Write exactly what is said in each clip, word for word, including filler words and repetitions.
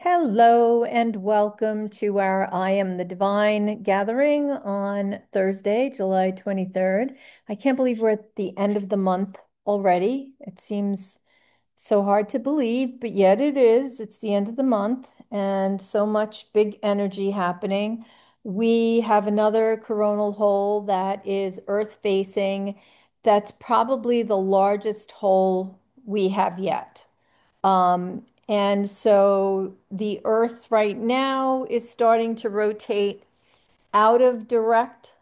Hello and welcome to our I Am the Divine gathering on Thursday, July twenty-third. I can't believe we're at the end of the month already. It seems so hard to believe, but yet it is. It's the end of the month and so much big energy happening. We have another coronal hole that is earth facing. That's probably the largest hole we have yet. Um, and so the Earth right now is starting to rotate out of direct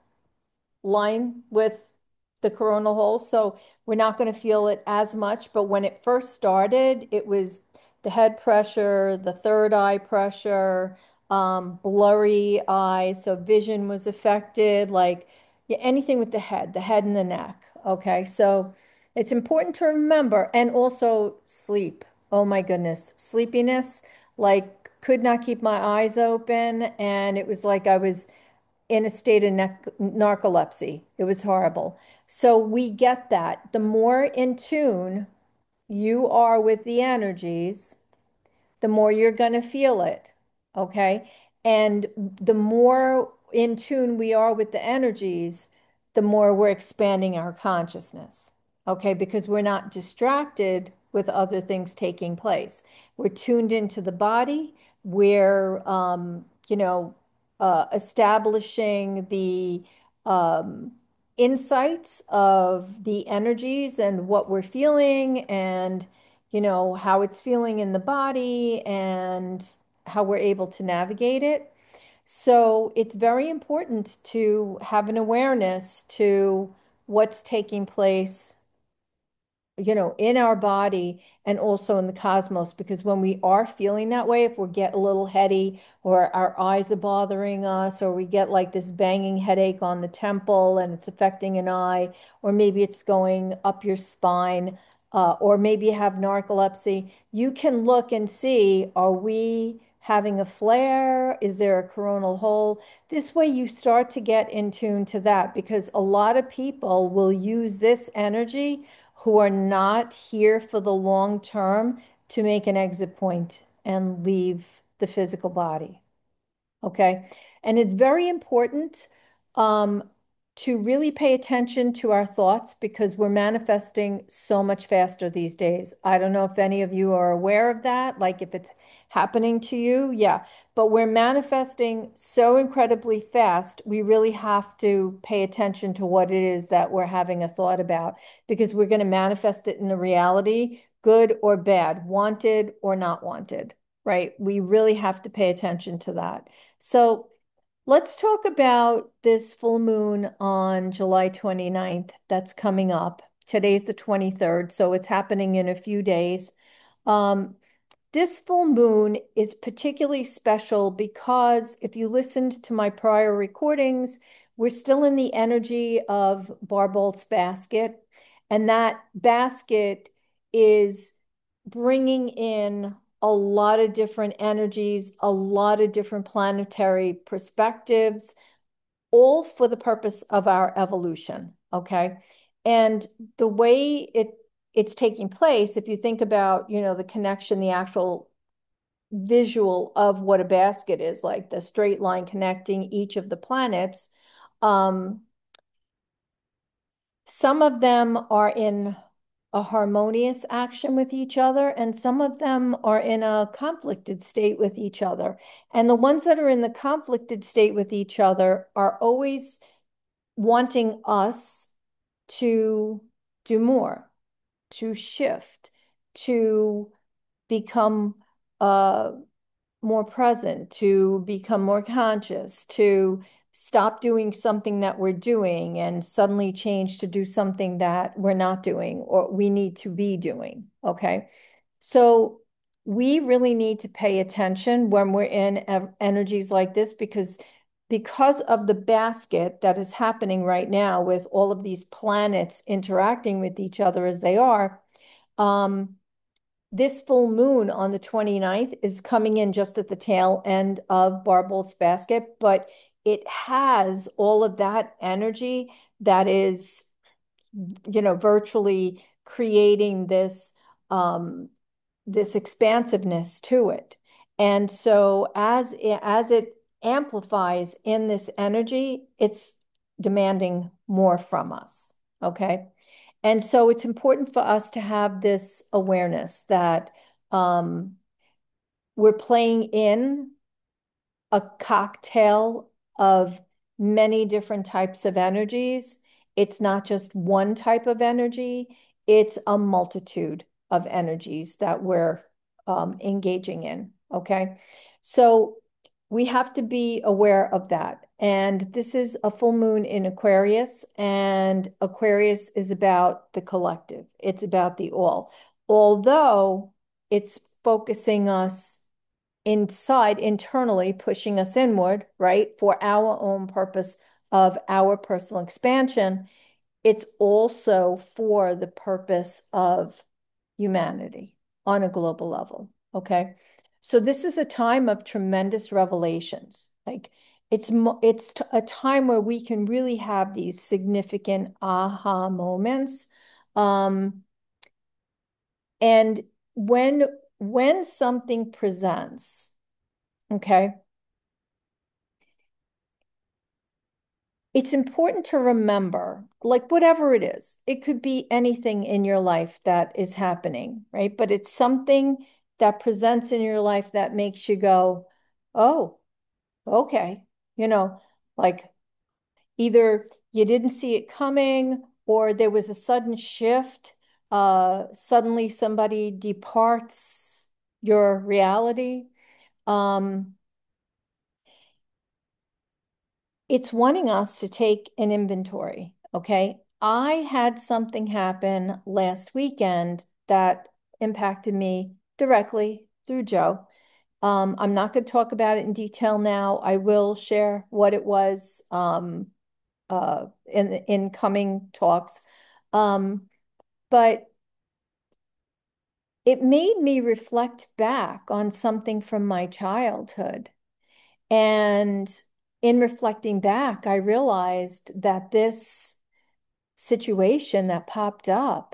line with the coronal hole. So we're not going to feel it as much. But when it first started, it was the head pressure, the third eye pressure, um, blurry eyes. So vision was affected, like yeah, anything with the head, the head and the neck. Okay. So it's important to remember and also sleep. Oh my goodness. Sleepiness, like could not keep my eyes open. And it was like I was in a state of narcolepsy. It was horrible. So we get that. The more in tune you are with the energies, the more you're going to feel it. Okay. And the more in tune we are with the energies, the more we're expanding our consciousness. Okay. Because we're not distracted with other things taking place. We're tuned into the body. We're, um, you know, uh, establishing the um, insights of the energies and what we're feeling and you know, how it's feeling in the body and how we're able to navigate it. So it's very important to have an awareness to what's taking place, you know, in our body and also in the cosmos. Because when we are feeling that way, if we get a little heady or our eyes are bothering us, or we get like this banging headache on the temple and it's affecting an eye, or maybe it's going up your spine, uh, or maybe you have narcolepsy, you can look and see, are we having a flare? Is there a coronal hole? This way you start to get in tune to that because a lot of people will use this energy who are not here for the long term to make an exit point and leave the physical body. Okay. And it's very important um, to really pay attention to our thoughts because we're manifesting so much faster these days. I don't know if any of you are aware of that, like if it's happening to you. Yeah. But we're manifesting so incredibly fast. We really have to pay attention to what it is that we're having a thought about because we're going to manifest it in the reality, good or bad, wanted or not wanted, right? We really have to pay attention to that. So let's talk about this full moon on July twenty-ninth that's coming up. Today's the twenty-third, so it's happening in a few days. Um, this full moon is particularly special because if you listened to my prior recordings, we're still in the energy of Barbolt's basket, and that basket is bringing in a lot of different energies, a lot of different planetary perspectives, all for the purpose of our evolution. Okay. And the way it it's taking place, if you think about, you know, the connection, the actual visual of what a basket is, like the straight line connecting each of the planets, um, some of them are in a harmonious action with each other, and some of them are in a conflicted state with each other. And the ones that are in the conflicted state with each other are always wanting us to do more, to shift, to become uh, more present, to become more conscious, to stop doing something that we're doing and suddenly change to do something that we're not doing or we need to be doing. Okay. So we really need to pay attention when we're in energies like this because because of the basket that is happening right now with all of these planets interacting with each other as they are, um, this full moon on the twenty-ninth is coming in just at the tail end of Barbol's basket, but it has all of that energy that is, you know, virtually creating this um, this expansiveness to it. And so as it, as it amplifies in this energy, it's demanding more from us. Okay. And so it's important for us to have this awareness that um, we're playing in a cocktail of many different types of energies. It's not just one type of energy, it's a multitude of energies that we're um, engaging in. Okay. So we have to be aware of that. And this is a full moon in Aquarius, and Aquarius is about the collective, it's about the all. Although it's focusing us inside, internally, pushing us inward, right, for our own purpose of our personal expansion, it's also for the purpose of humanity on a global level. Okay. So this is a time of tremendous revelations. Like it's it's a time where we can really have these significant aha moments. Um, and when when something presents, okay, it's important to remember, like whatever it is, it could be anything in your life that is happening, right? But it's something that presents in your life that makes you go, oh, okay. You know, like either you didn't see it coming or there was a sudden shift. Uh, suddenly somebody departs your reality. Um, it's wanting us to take an inventory. Okay. I had something happen last weekend that impacted me directly through Joe. Um, I'm not going to talk about it in detail now. I will share what it was um, uh, in in coming talks. Um, but it made me reflect back on something from my childhood. And in reflecting back, I realized that this situation that popped up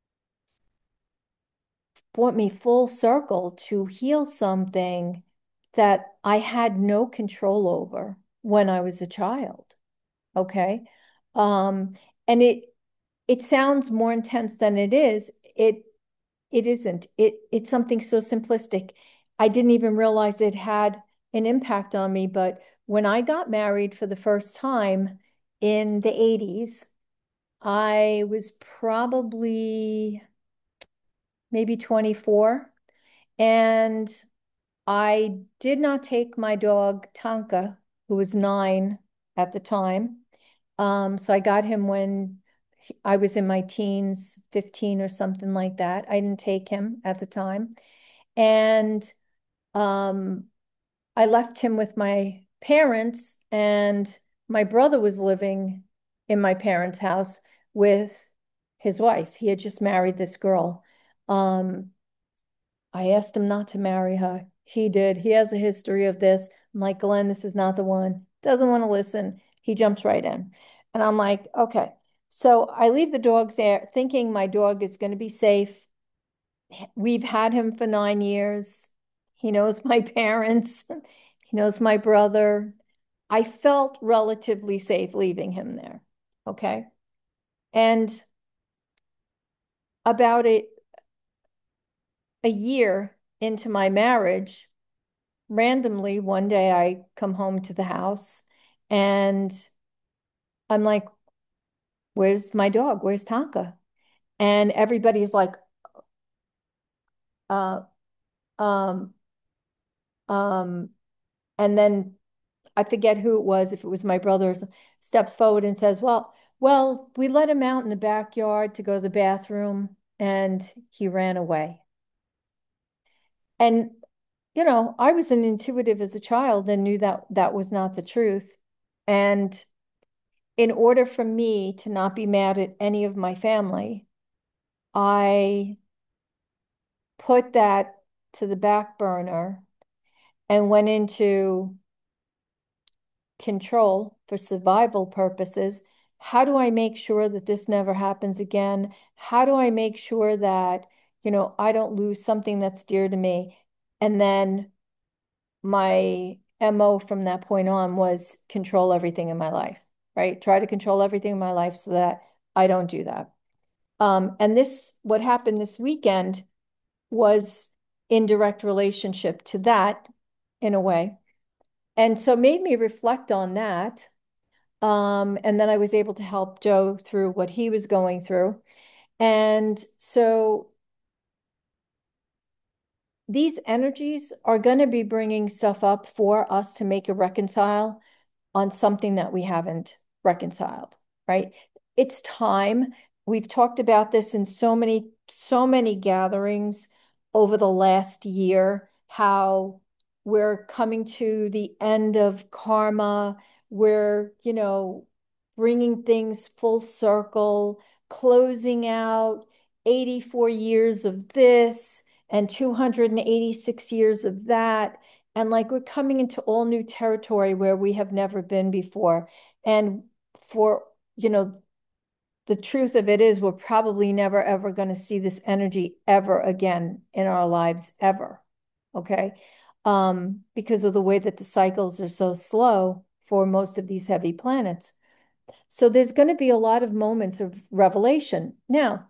brought me full circle to heal something that I had no control over when I was a child. Okay. Um, and it it sounds more intense than it is. It it isn't. It it's something so simplistic. I didn't even realize it had an impact on me. But when I got married for the first time in the eighties, I was probably maybe twenty-four. And I did not take my dog, Tonka, who was nine at the time. Um, so I got him when he- I was in my teens, fifteen or something like that. I didn't take him at the time. And um, I left him with my parents, and my brother was living in my parents' house with his wife. He had just married this girl. Um, I asked him not to marry her. He did. He has a history of this. I'm like, Glenn, this is not the one. Doesn't want to listen. He jumps right in. And I'm like, okay. So I leave the dog there thinking my dog is going to be safe. We've had him for nine years. He knows my parents. He knows my brother. I felt relatively safe leaving him there. Okay. And about a, a year into my marriage, randomly one day I come home to the house and I'm like, where's my dog? Where's Tonka? And everybody's like, uh, um, um, and then I forget who it was, if it was my brother, steps forward and says, well, well, we let him out in the backyard to go to the bathroom and he ran away. And, you know, I was an intuitive as a child and knew that that was not the truth. And in order for me to not be mad at any of my family, I put that to the back burner and went into control for survival purposes. How do I make sure that this never happens again? How do I make sure that, you know, I don't lose something that's dear to me? And then my M O from that point on was control everything in my life, right? Try to control everything in my life so that I don't do that. Um, and this, what happened this weekend was in direct relationship to that in a way. And so made me reflect on that. Um, and then I was able to help Joe through what he was going through. And so these energies are going to be bringing stuff up for us to make a reconcile on something that we haven't reconciled, right? It's time. We've talked about this in so many, so many gatherings over the last year, how we're coming to the end of karma. We're, you know, bringing things full circle, closing out eighty-four years of this and two hundred eighty-six years of that. And like we're coming into all new territory where we have never been before. And for, you know, the truth of it is we're probably never ever going to see this energy ever again in our lives ever. Okay. Um, because of the way that the cycles are so slow for most of these heavy planets. So there's going to be a lot of moments of revelation. Now,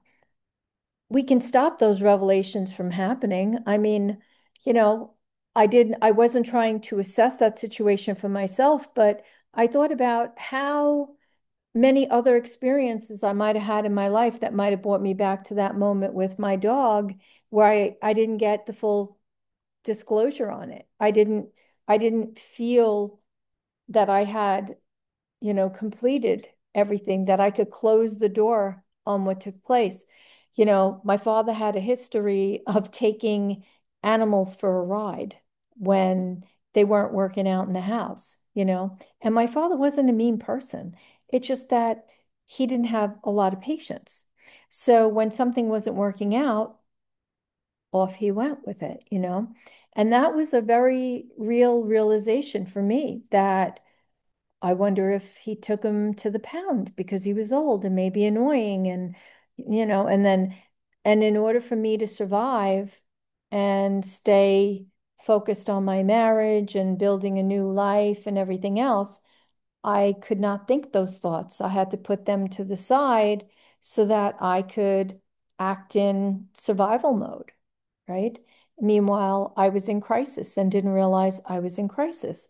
we can stop those revelations from happening. I mean, you know, I didn't, I wasn't trying to assess that situation for myself, but I thought about how many other experiences I might have had in my life that might have brought me back to that moment with my dog where I, I didn't get the full disclosure on it. I didn't, I didn't feel that I had, you know, completed everything, that I could close the door on what took place. You know, my father had a history of taking animals for a ride when they weren't working out in the house, you know, and my father wasn't a mean person. It's just that he didn't have a lot of patience. So when something wasn't working out, off he went with it, you know. And that was a very real realization for me that I wonder if he took him to the pound because he was old and maybe annoying and you know, and then and in order for me to survive and stay focused on my marriage and building a new life and everything else, I could not think those thoughts. I had to put them to the side so that I could act in survival mode, right? Meanwhile, I was in crisis and didn't realize I was in crisis.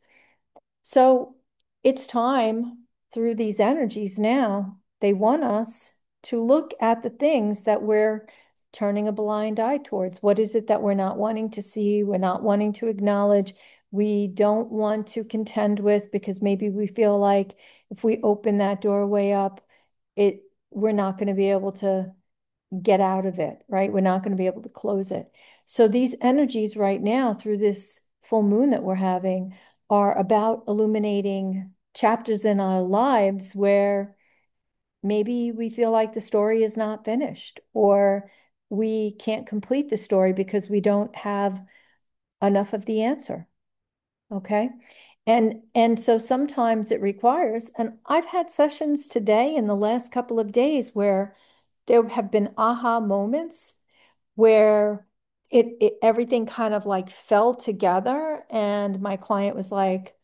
So it's time through these energies now, they want us to look at the things that we're turning a blind eye towards. What is it that we're not wanting to see? We're not wanting to acknowledge. We don't want to contend with because maybe we feel like if we open that doorway up, it we're not going to be able to get out of it, right? We're not going to be able to close it. So these energies right now through this full moon that we're having are about illuminating chapters in our lives where maybe we feel like the story is not finished or we can't complete the story because we don't have enough of the answer. Okay. And and so sometimes it requires, and I've had sessions today in the last couple of days where there have been aha moments where it, it everything kind of like fell together and my client was like,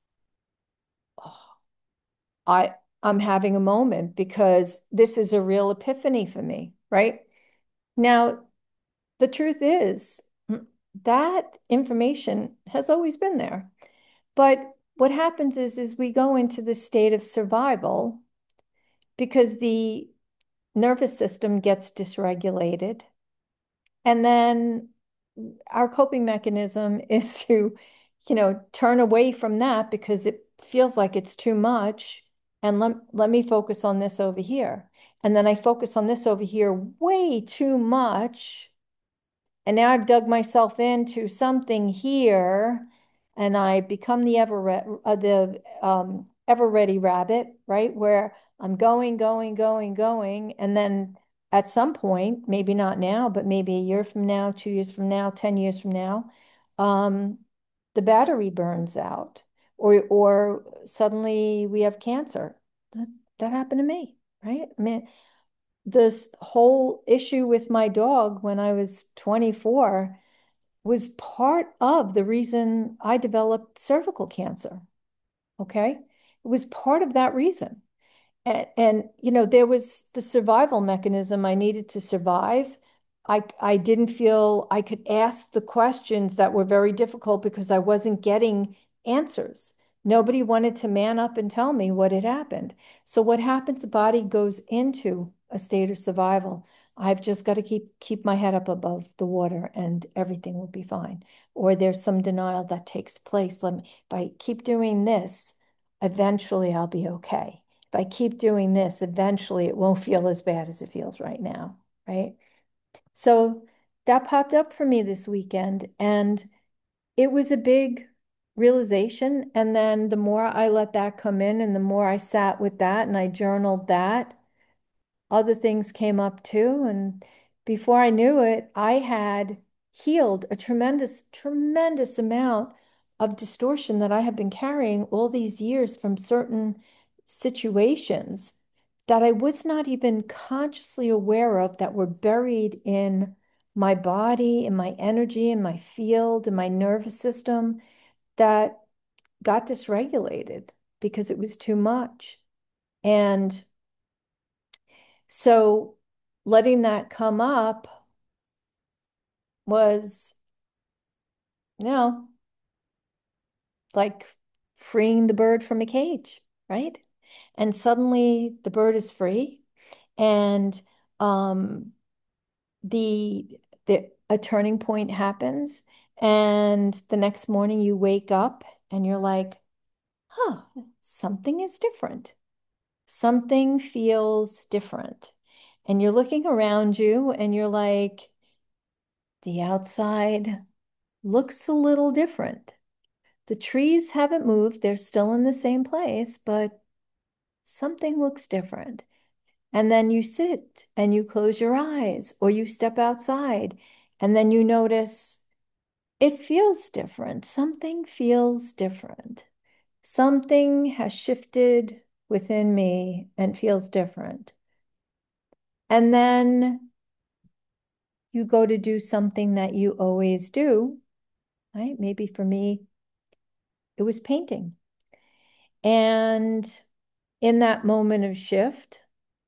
oh, I I'm having a moment because this is a real epiphany for me, right? Now, the truth is mm, that information has always been there. But what happens is is we go into this state of survival because the nervous system gets dysregulated. And then our coping mechanism is to, you know, turn away from that because it feels like it's too much. And let, let me focus on this over here. And then I focus on this over here way too much. And now I've dug myself into something here and I become the ever uh, the um, ever ready rabbit, right? Where I'm going, going, going, going. And then at some point, maybe not now, but maybe a year from now, two years from now, ten years from now, um, the battery burns out or or suddenly we have cancer. That, that happened to me, right? I mean, this whole issue with my dog when I was twenty-four, was part of the reason I developed cervical cancer. Okay. It was part of that reason. And, and you know, there was the survival mechanism I needed to survive. I I didn't feel I could ask the questions that were very difficult because I wasn't getting answers. Nobody wanted to man up and tell me what had happened. So what happens, the body goes into a state of survival. I've just got to keep keep my head up above the water and everything will be fine. Or there's some denial that takes place. Let me, if I keep doing this, eventually I'll be okay. If I keep doing this, eventually it won't feel as bad as it feels right now, right? So that popped up for me this weekend, and it was a big realization. And then the more I let that come in, and the more I sat with that and I journaled that, other things came up too. And before I knew it, I had healed a tremendous, tremendous amount of distortion that I had been carrying all these years from certain situations that I was not even consciously aware of, that were buried in my body, in my energy, in my field, in my nervous system, that got dysregulated because it was too much. And so letting that come up was, you know, like freeing the bird from a cage, right? And suddenly the bird is free, and um, the the a turning point happens, and the next morning you wake up and you're like, huh, something is different. Something feels different. And you're looking around you and you're like, the outside looks a little different. The trees haven't moved, they're still in the same place, but something looks different. And then you sit and you close your eyes or you step outside, and then you notice it feels different. Something feels different. Something has shifted within me and feels different. And then you go to do something that you always do, right? Maybe for me, it was painting. And in that moment of shift,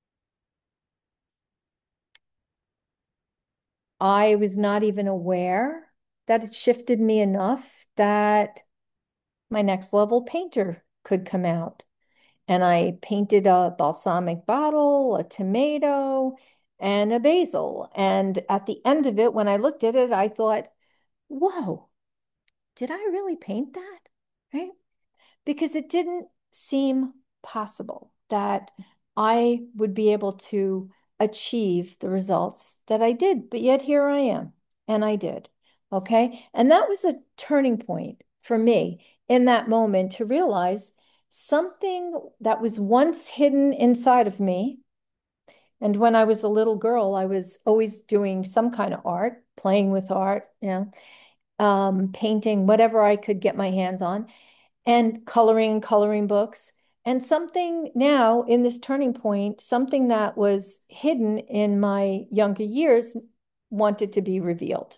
I was not even aware that it shifted me enough that my next level painter could come out. And I painted a balsamic bottle, a tomato, and a basil. And at the end of it, when I looked at it, I thought, whoa, did I really paint that? Right? Because it didn't seem possible that I would be able to achieve the results that I did. But yet here I am, and I did. Okay. And that was a turning point for me in that moment, to realize something that was once hidden inside of me. And when I was a little girl, I was always doing some kind of art, playing with art, you know, um, painting, whatever I could get my hands on, and coloring coloring books. And something now in this turning point, something that was hidden in my younger years wanted to be revealed.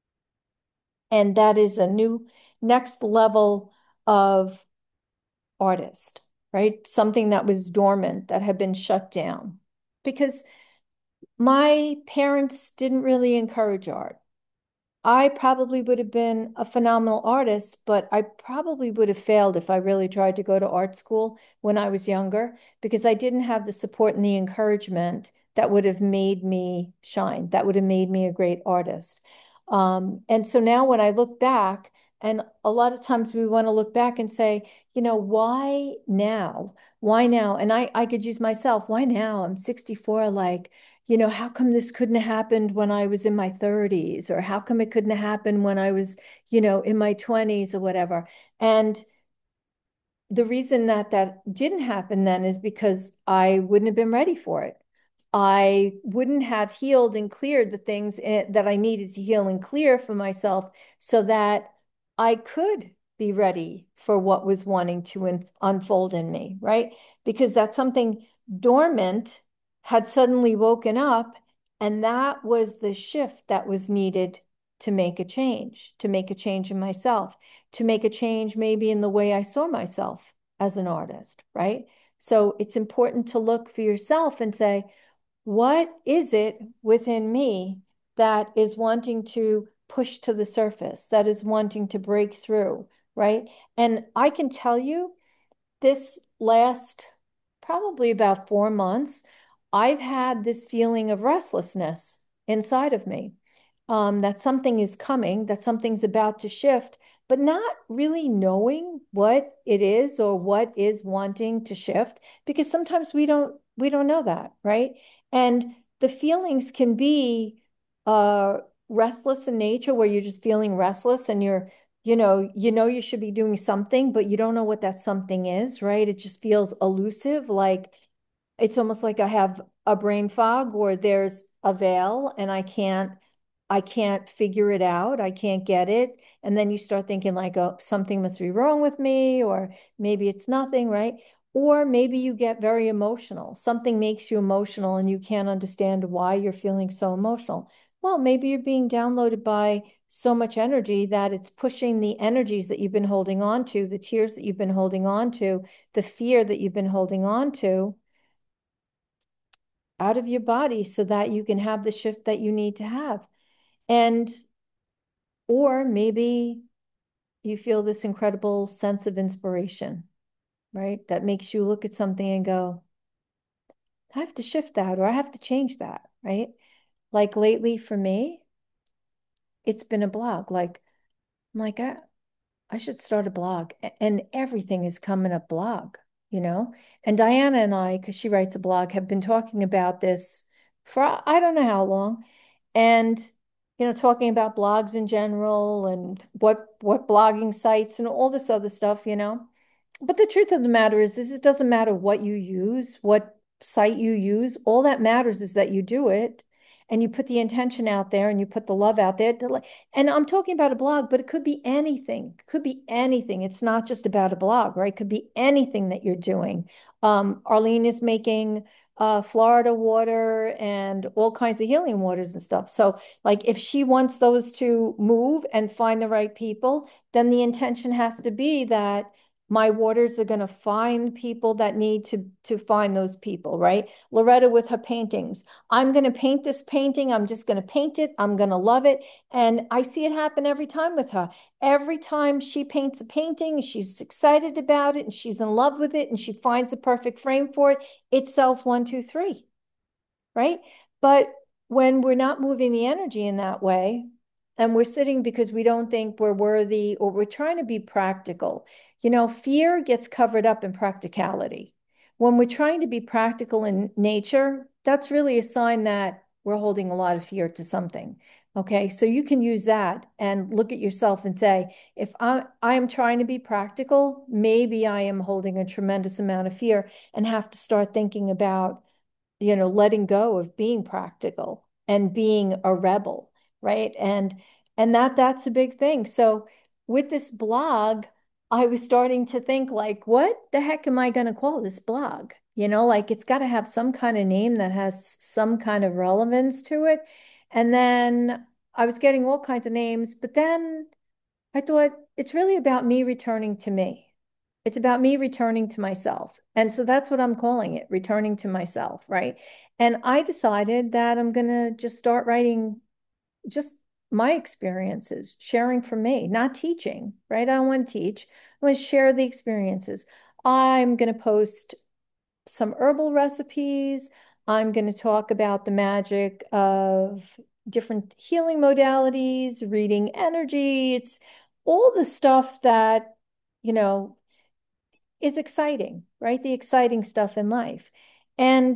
And that is a new next level of artist, right? Something that was dormant, that had been shut down. Because my parents didn't really encourage art. I probably would have been a phenomenal artist, but I probably would have failed if I really tried to go to art school when I was younger, because I didn't have the support and the encouragement that would have made me shine, that would have made me a great artist. Um, and so now when I look back, and a lot of times we want to look back and say, you know, why now? Why now? And I, I could use myself, why now? I'm sixty-four, like, you know, how come this couldn't have happened when I was in my thirties? Or how come it couldn't have happened when I was, you know, in my twenties or whatever? And the reason that that didn't happen then is because I wouldn't have been ready for it. I wouldn't have healed and cleared the things that I needed to heal and clear for myself, so that I could be ready for what was wanting to unfold in me, right? Because that's something dormant had suddenly woken up, and that was the shift that was needed to make a change, to make a change in myself, to make a change maybe in the way I saw myself as an artist, right? So it's important to look for yourself and say, what is it within me that is wanting to push to the surface, that is wanting to break through, right? And I can tell you this last probably about four months, I've had this feeling of restlessness inside of me, um, that something is coming, that something's about to shift, but not really knowing what it is or what is wanting to shift, because sometimes we don't we don't know that, right? And the feelings can be uh, restless in nature, where you're just feeling restless and you're you know, you know you should be doing something, but you don't know what that something is, right? It just feels elusive, like it's almost like I have a brain fog or there's a veil and I can't I can't figure it out. I can't get it. And then you start thinking like, oh, something must be wrong with me, or maybe it's nothing, right? Or maybe you get very emotional. Something makes you emotional and you can't understand why you're feeling so emotional. Well, maybe you're being downloaded by so much energy that it's pushing the energies that you've been holding on to, the tears that you've been holding on to, the fear that you've been holding on to out of your body so that you can have the shift that you need to have. And, or maybe you feel this incredible sense of inspiration, right? That makes you look at something and go, I have to shift that or I have to change that, right? Like lately for me, it's been a blog. Like, I'm like, I, I should start a blog. And everything is coming up blog, you know? And Diana and I, because she writes a blog, have been talking about this for I don't know how long. And, you know, talking about blogs in general and what what blogging sites and all this other stuff, you know. But the truth of the matter is, this it doesn't matter what you use, what site you use. All that matters is that you do it and you put the intention out there and you put the love out there. And I'm talking about a blog, but it could be anything. It could be anything. It's not just about a blog, right? It could be anything that you're doing. Um, Arlene is making uh, Florida water and all kinds of healing waters and stuff. So, like, if she wants those to move and find the right people, then the intention has to be that my waters are going to find people that need to to find those people, right? Loretta with her paintings. I'm going to paint this painting. I'm just going to paint it. I'm going to love it. And I see it happen every time with her. Every time she paints a painting, she's excited about it and she's in love with it and she finds the perfect frame for it. It sells one, two, three, right? But when we're not moving the energy in that way, and we're sitting because we don't think we're worthy or we're trying to be practical, you know, fear gets covered up in practicality. When we're trying to be practical in nature, that's really a sign that we're holding a lot of fear to something. Okay, so you can use that and look at yourself and say, if I, I am trying to be practical, maybe I am holding a tremendous amount of fear and have to start thinking about, you know, letting go of being practical and being a rebel, right? And and that that's a big thing. So with this blog, I was starting to think like, what the heck am I going to call this blog? You know, like it's got to have some kind of name that has some kind of relevance to it. And then I was getting all kinds of names, but then I thought it's really about me returning to me. It's about me returning to myself. And so that's what I'm calling it, returning to myself, right? And I decided that I'm going to just start writing just my experiences, sharing from me, not teaching, right? I don't want to teach. I want to share the experiences. I'm going to post some herbal recipes. I'm going to talk about the magic of different healing modalities, reading energy. It's all the stuff that, you know, is exciting, right? The exciting stuff in life. And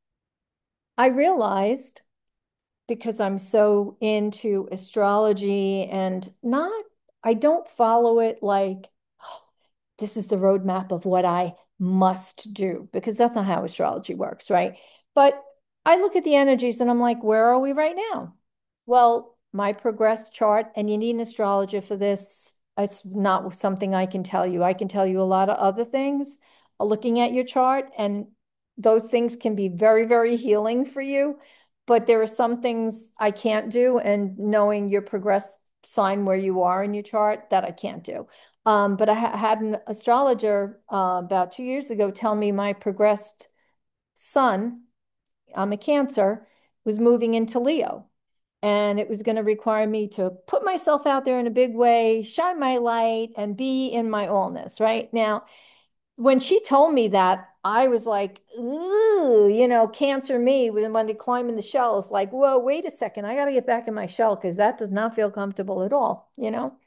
I realized because I'm so into astrology and not, I don't follow it like, oh, this is the roadmap of what I must do, because that's not how astrology works, right? But I look at the energies and I'm like, where are we right now? Well, my progress chart, and you need an astrologer for this. It's not something I can tell you. I can tell you a lot of other things, uh, looking at your chart, and those things can be very, very healing for you. but there are some things I can't do, and knowing your progress sign where you are in your chart, that I can't do. Um, but I ha had an astrologer uh, about two years ago tell me my progressed sun, I'm a Cancer, was moving into Leo. And it was going to require me to put myself out there in a big way, shine my light, and be in my allness, right? Now, when she told me that, I was like, ooh, you know, Cancer me when when they climb in the shell is like, whoa, wait a second, I got to get back in my shell because that does not feel comfortable at all, you know?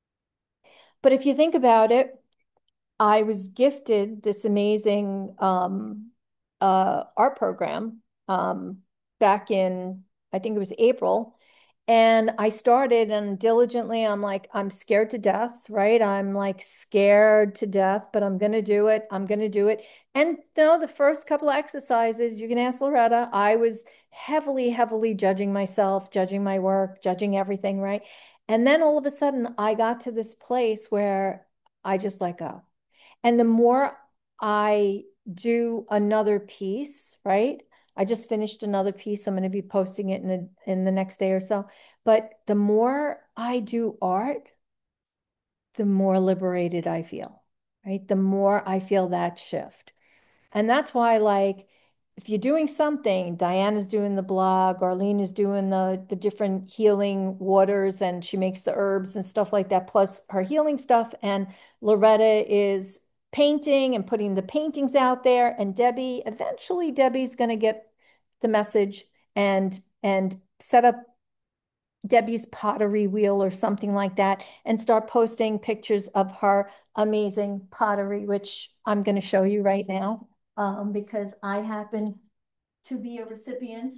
But if you think about it, I was gifted this amazing um, uh, art program um, back in, I think it was April. And I started and diligently, I'm like, I'm scared to death, right? I'm like scared to death, but I'm going to do it. I'm going to do it. And you know, the first couple of exercises, you can ask Loretta, I was heavily, heavily judging myself, judging my work, judging everything, right? And then all of a sudden, I got to this place where I just let go. And the more I do another piece, right? I just finished another piece. I'm going to be posting it in a, in the next day or so. But the more I do art, the more liberated I feel, right? The more I feel that shift. And that's why, like, if you're doing something, Diana's doing the blog, Arlene is doing the the different healing waters, and she makes the herbs and stuff like that, plus her healing stuff. And Loretta is painting and putting the paintings out there. And Debbie, eventually Debbie's gonna get the message and and set up Debbie's pottery wheel or something like that and start posting pictures of her amazing pottery, which I'm going to show you right now um, because I happen to be a recipient.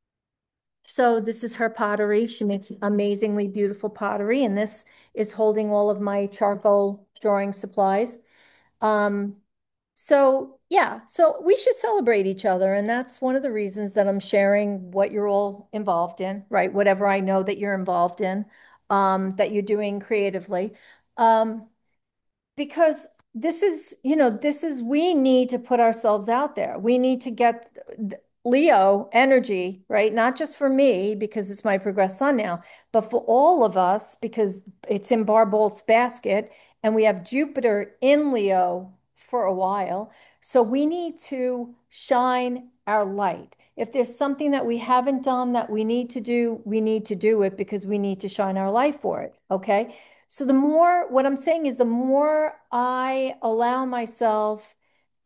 So this is her pottery. She makes amazingly beautiful pottery, and this is holding all of my charcoal drawing supplies. Um, so yeah, so we should celebrate each other, and that's one of the reasons that I'm sharing what you're all involved in, right? Whatever I know that you're involved in, um, that you're doing creatively. Um, because this is, you know, this is, we need to put ourselves out there. We need to get Leo energy, right? Not just for me, because it's my progressed sun now, but for all of us, because it's in Barbolt's basket, and we have Jupiter in Leo for a while. So we need to shine our light. If there's something that we haven't done that we need to do, we need to do it because we need to shine our light for it. Okay. So the more, what I'm saying is the more I allow myself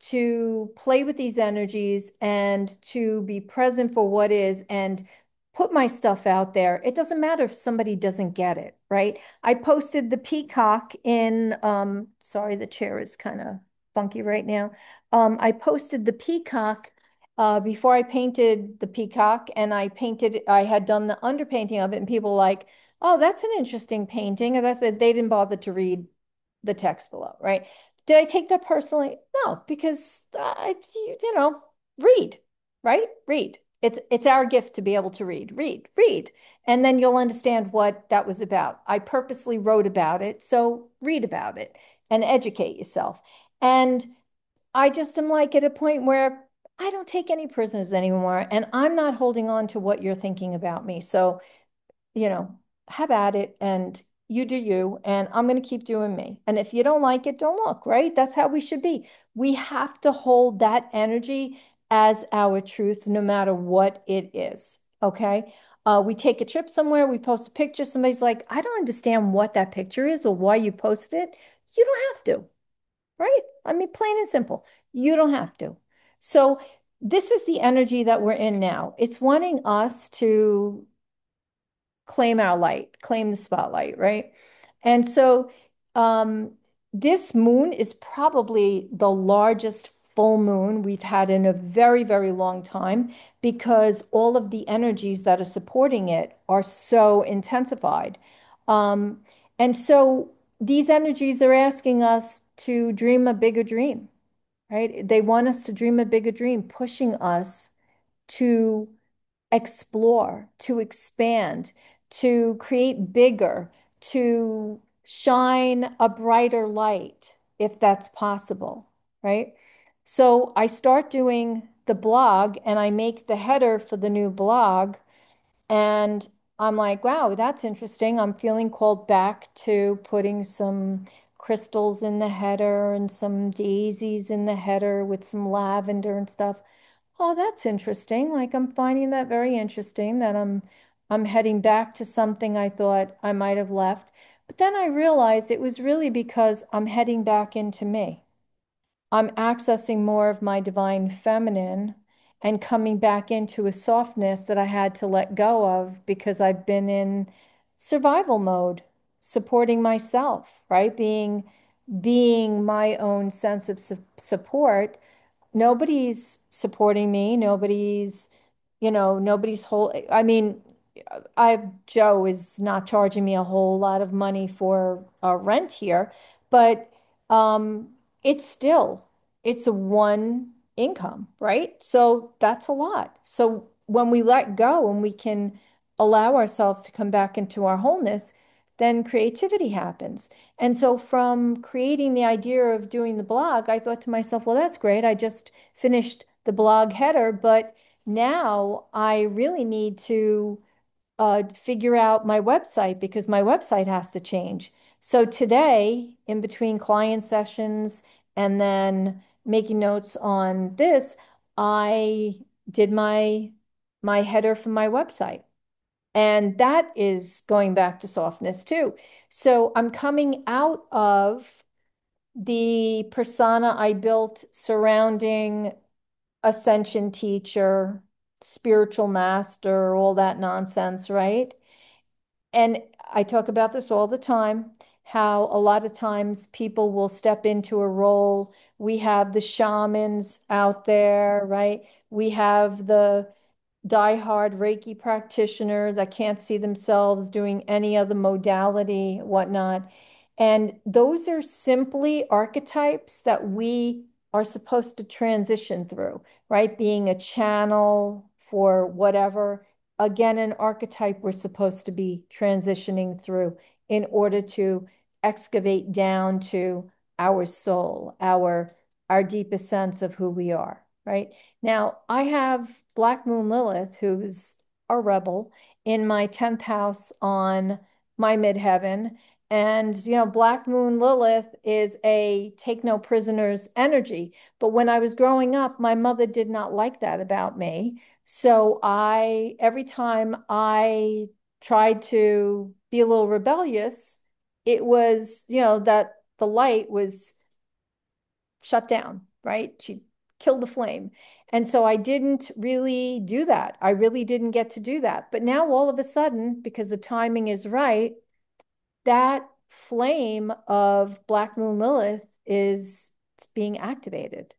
to play with these energies and to be present for what is and put my stuff out there, it doesn't matter if somebody doesn't get it, right? I posted the peacock in, um, sorry, the chair is kind of funky right now. Um, I posted the peacock uh, before I painted the peacock, and I painted, I had done the underpainting of it, and people like, oh, that's an interesting painting. And that's what they didn't bother to read the text below, right? Did I take that personally? No, because I, you know, read, right? Read. It's it's our gift to be able to read, read, read, and then you'll understand what that was about. I purposely wrote about it, so read about it and educate yourself. And I just am like at a point where I don't take any prisoners anymore, and I'm not holding on to what you're thinking about me. So you know, have at it and you do you, and I'm going to keep doing me. And if you don't like it, don't look, right? That's how we should be. We have to hold that energy as our truth, no matter what it is. Okay. Uh, we take a trip somewhere, we post a picture, somebody's like, I don't understand what that picture is or why you posted it. You don't have to, right? I mean, plain and simple. You don't have to. So, this is the energy that we're in now. It's wanting us to claim our light, claim the spotlight, right? And so um, this moon is probably the largest full moon we've had in a very, very long time because all of the energies that are supporting it are so intensified. Um, and so these energies are asking us to dream a bigger dream, right? They want us to dream a bigger dream, pushing us to explore, to expand, to create bigger, to shine a brighter light, if that's possible, right? So I start doing the blog and I make the header for the new blog. And I'm like, wow, that's interesting. I'm feeling called back to putting some crystals in the header and some daisies in the header with some lavender and stuff. Oh, that's interesting. Like I'm finding that very interesting that I'm I'm heading back to something I thought I might have left. But then I realized it was really because I'm heading back into me. I'm accessing more of my divine feminine and coming back into a softness that I had to let go of because I've been in survival mode, supporting myself, right? Being being my own sense of su support. Nobody's supporting me. Nobody's, you know, nobody's whole. I mean, I Joe is not charging me a whole lot of money for uh, rent here, but um, it's still it's a one income, right? So that's a lot. So when we let go and we can allow ourselves to come back into our wholeness, then creativity happens. And so from creating the idea of doing the blog, I thought to myself, well, that's great. I just finished the blog header, but now I really need to uh, figure out my website because my website has to change. So today, in between client sessions and then making notes on this, I did my my header for my website. And that is going back to softness too. So I'm coming out of the persona I built surrounding ascension teacher, spiritual master, all that nonsense, right? And I talk about this all the time, how a lot of times people will step into a role. We have the shamans out there, right? We have the diehard Reiki practitioner that can't see themselves doing any other modality, whatnot. And those are simply archetypes that we are supposed to transition through, right? Being a channel for whatever. Again, an archetype we're supposed to be transitioning through in order to excavate down to our soul, our our deepest sense of who we are, right? Now, I have Black Moon Lilith, who's a rebel, in my tenth house on my midheaven. And, you know, Black Moon Lilith is a take no prisoners energy. But when I was growing up, my mother did not like that about me. So I, every time I tried to be a little rebellious, it was, you know, that the light was shut down, right? She killed the flame. And so I didn't really do that. I really didn't get to do that. But now all of a sudden, because the timing is right, that flame of Black Moon Lilith is being activated.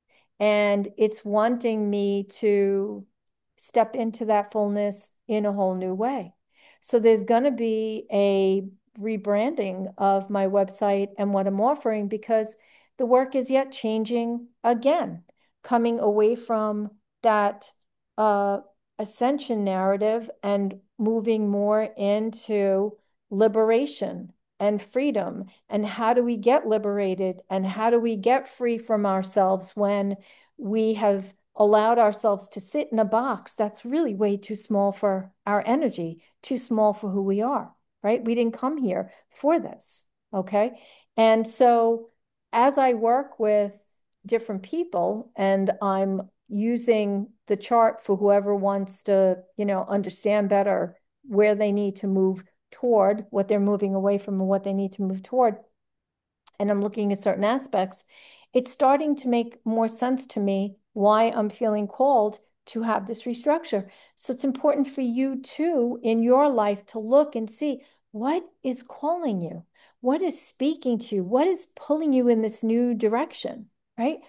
And it's wanting me to step into that fullness in a whole new way. So there's going to be a rebranding of my website and what I'm offering because the work is yet changing again, coming away from that uh, ascension narrative and moving more into liberation and freedom. And how do we get liberated? And how do we get free from ourselves when we have allowed ourselves to sit in a box that's really way too small for our energy, too small for who we are, right? We didn't come here for this, okay? And so as I work with different people and I'm using the chart for whoever wants to, you know, understand better where they need to move toward, what they're moving away from and what they need to move toward, and I'm looking at certain aspects, it's starting to make more sense to me why I'm feeling called to have this restructure. So it's important for you too in your life to look and see what is calling you, what is speaking to you, what is pulling you in this new direction, right?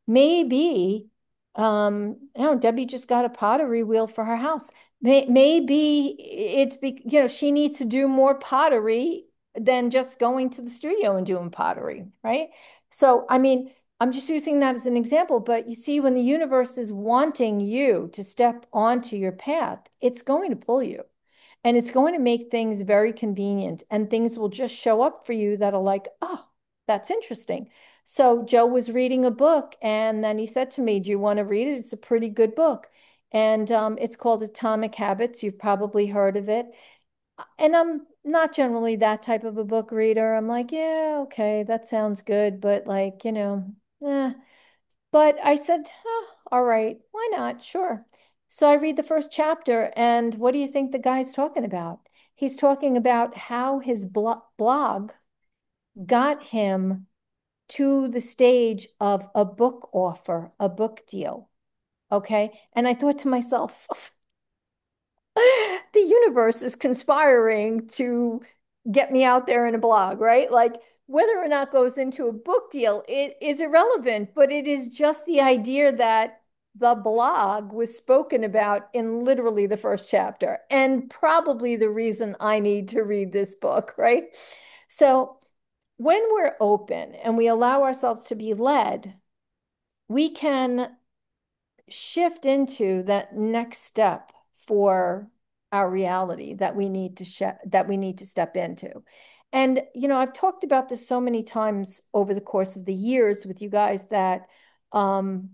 Maybe, um, you know, Debbie just got a pottery wheel for her house. May, maybe it's be, you know, she needs to do more pottery than just going to the studio and doing pottery, right? So, I mean, I'm just using that as an example, but you see, when the universe is wanting you to step onto your path, it's going to pull you and it's going to make things very convenient and things will just show up for you that are like, oh, that's interesting. So Joe was reading a book, and then he said to me, "Do you want to read it? It's a pretty good book." And um, it's called Atomic Habits. You've probably heard of it. And I'm not generally that type of a book reader. I'm like, yeah, okay, that sounds good, but like, you know, eh. But I said, huh, all right, why not? Sure. So I read the first chapter, and what do you think the guy's talking about? He's talking about how his blo blog got him to the stage of a book offer, a book deal. Okay. And I thought to myself, the universe is conspiring to get me out there in a blog, right? Like whether or not goes into a book deal, it is irrelevant, but it is just the idea that the blog was spoken about in literally the first chapter, and probably the reason I need to read this book, right? So when we're open and we allow ourselves to be led, we can shift into that next step for our reality that we need to sh- that we need to step into. And you know, I've talked about this so many times over the course of the years with you guys that um,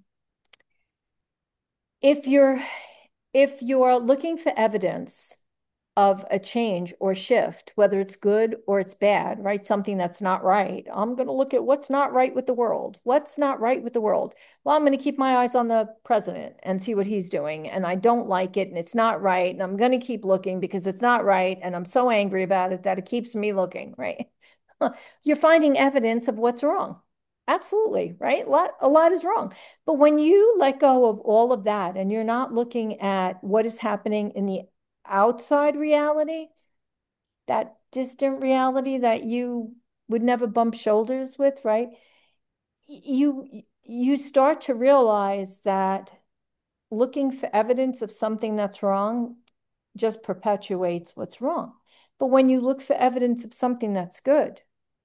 if you're if you're looking for evidence of a change or shift, whether it's good or it's bad, right? Something that's not right. I'm going to look at what's not right with the world. What's not right with the world? Well, I'm going to keep my eyes on the president and see what he's doing. And I don't like it and it's not right. And I'm going to keep looking because it's not right. And I'm so angry about it that it keeps me looking, right? You're finding evidence of what's wrong. Absolutely, right? A lot, a lot is wrong. But when you let go of all of that and you're not looking at what is happening in the outside reality, that distant reality that you would never bump shoulders with, right? You you start to realize that looking for evidence of something that's wrong just perpetuates what's wrong. But when you look for evidence of something that's good,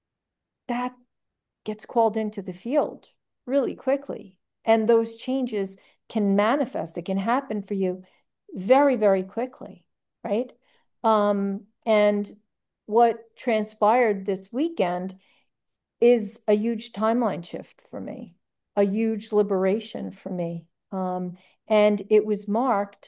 that gets called into the field really quickly. And those changes can manifest, it can happen for you very, very quickly, right? Um, and what transpired this weekend is a huge timeline shift for me, a huge liberation for me. Um, and it was marked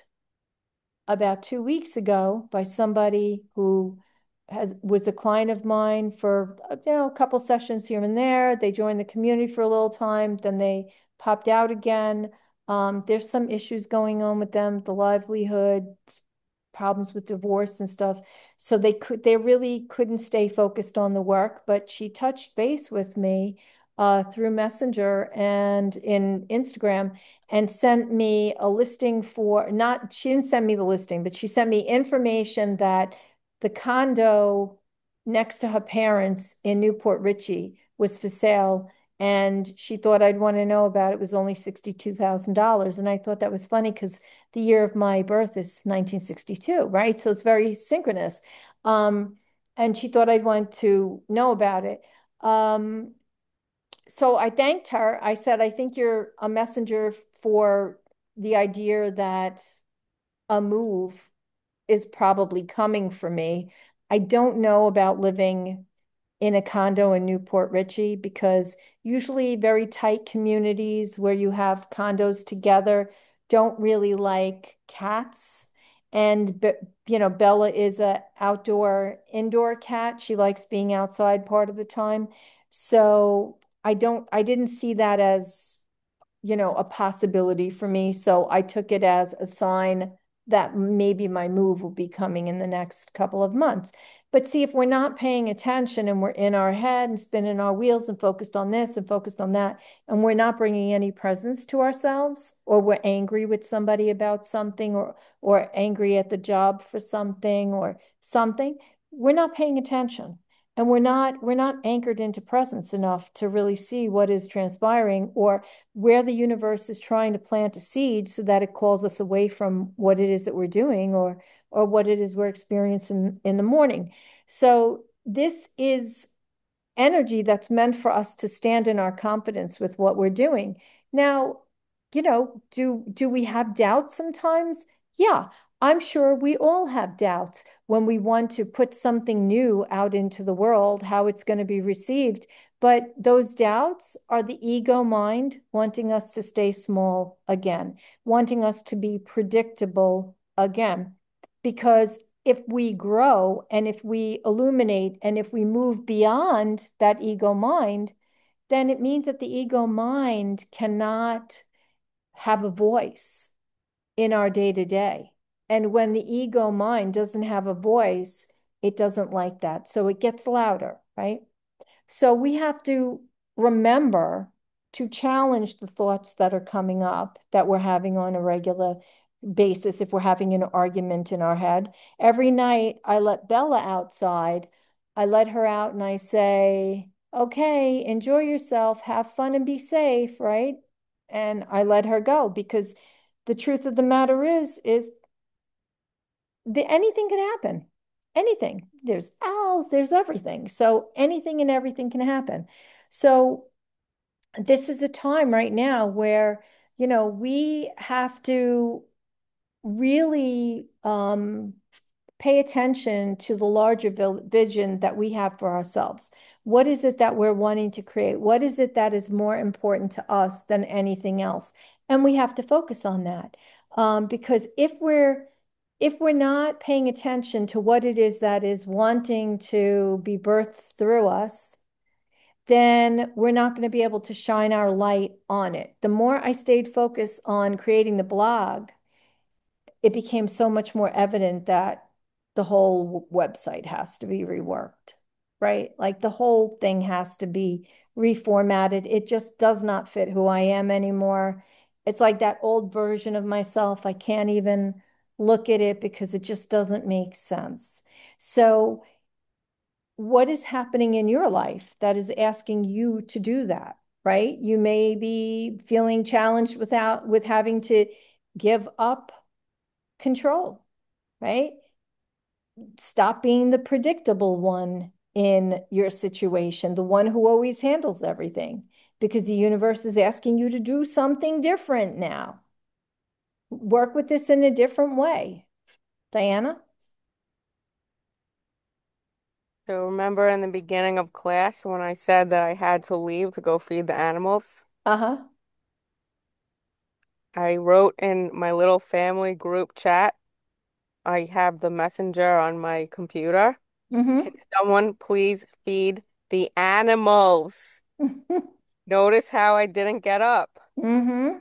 about two weeks ago by somebody who has was a client of mine for you know a couple sessions here and there. They joined the community for a little time, then they popped out again. Um, there's some issues going on with them, the livelihood, problems with divorce and stuff. So they could they really couldn't stay focused on the work, but she touched base with me uh, through Messenger and in Instagram and sent me a listing for not she didn't send me the listing, but she sent me information that the condo next to her parents in Newport Richey was for sale. And she thought I'd want to know about it. It was only sixty-two thousand dollars. And I thought that was funny because the year of my birth is nineteen sixty-two, right? So it's very synchronous. Um, and she thought I'd want to know about it. Um, so I thanked her. I said, I think you're a messenger for the idea that a move is probably coming for me. I don't know about living in a condo in Newport Richey because usually very tight communities where you have condos together don't really like cats. And you know, Bella is a outdoor indoor cat. She likes being outside part of the time. So I don't I didn't see that as you know, a possibility for me. So I took it as a sign that maybe my move will be coming in the next couple of months. But see, if we're not paying attention and we're in our head and spinning our wheels and focused on this and focused on that, and we're not bringing any presence to ourselves, or we're angry with somebody about something, or or angry at the job for something or something, we're not paying attention and we're not we're not anchored into presence enough to really see what is transpiring or where the universe is trying to plant a seed so that it calls us away from what it is that we're doing or or what it is we're experiencing in the morning. So this is energy that's meant for us to stand in our confidence with what we're doing. Now, you know, do do we have doubts sometimes? Yeah. I'm sure we all have doubts when we want to put something new out into the world, how it's going to be received. But those doubts are the ego mind wanting us to stay small again, wanting us to be predictable again. Because if we grow and if we illuminate and if we move beyond that ego mind, then it means that the ego mind cannot have a voice in our day to day. And when the ego mind doesn't have a voice, it doesn't like that. So it gets louder, right? So we have to remember to challenge the thoughts that are coming up that we're having on a regular basis if we're having an argument in our head. Every night I let Bella outside. I let her out and I say, okay, enjoy yourself, have fun and be safe, right? And I let her go because the truth of the matter is, is the, anything can happen. Anything. There's owls, there's everything. So anything and everything can happen. So this is a time right now where, you know, we have to really um, pay attention to the larger vision that we have for ourselves. What is it that we're wanting to create? What is it that is more important to us than anything else? And we have to focus on that. Um, because if we're if we're not paying attention to what it is that is wanting to be birthed through us, then we're not going to be able to shine our light on it. The more I stayed focused on creating the blog, it became so much more evident that the whole website has to be reworked, right? Like the whole thing has to be reformatted. It just does not fit who I am anymore. It's like that old version of myself. I can't even look at it because it just doesn't make sense. So, what is happening in your life that is asking you to do that, right? You may be feeling challenged without with having to give up control, right? Stop being the predictable one in your situation, the one who always handles everything, because the universe is asking you to do something different now. Work with this in a different way. Diana? So remember in the beginning of class when I said that I had to leave to go feed the animals? Uh-huh. I wrote in my little family group chat. I have the messenger on my computer. Can Mm-hmm. someone please feed the animals? Notice how I didn't get up. Mm-hmm.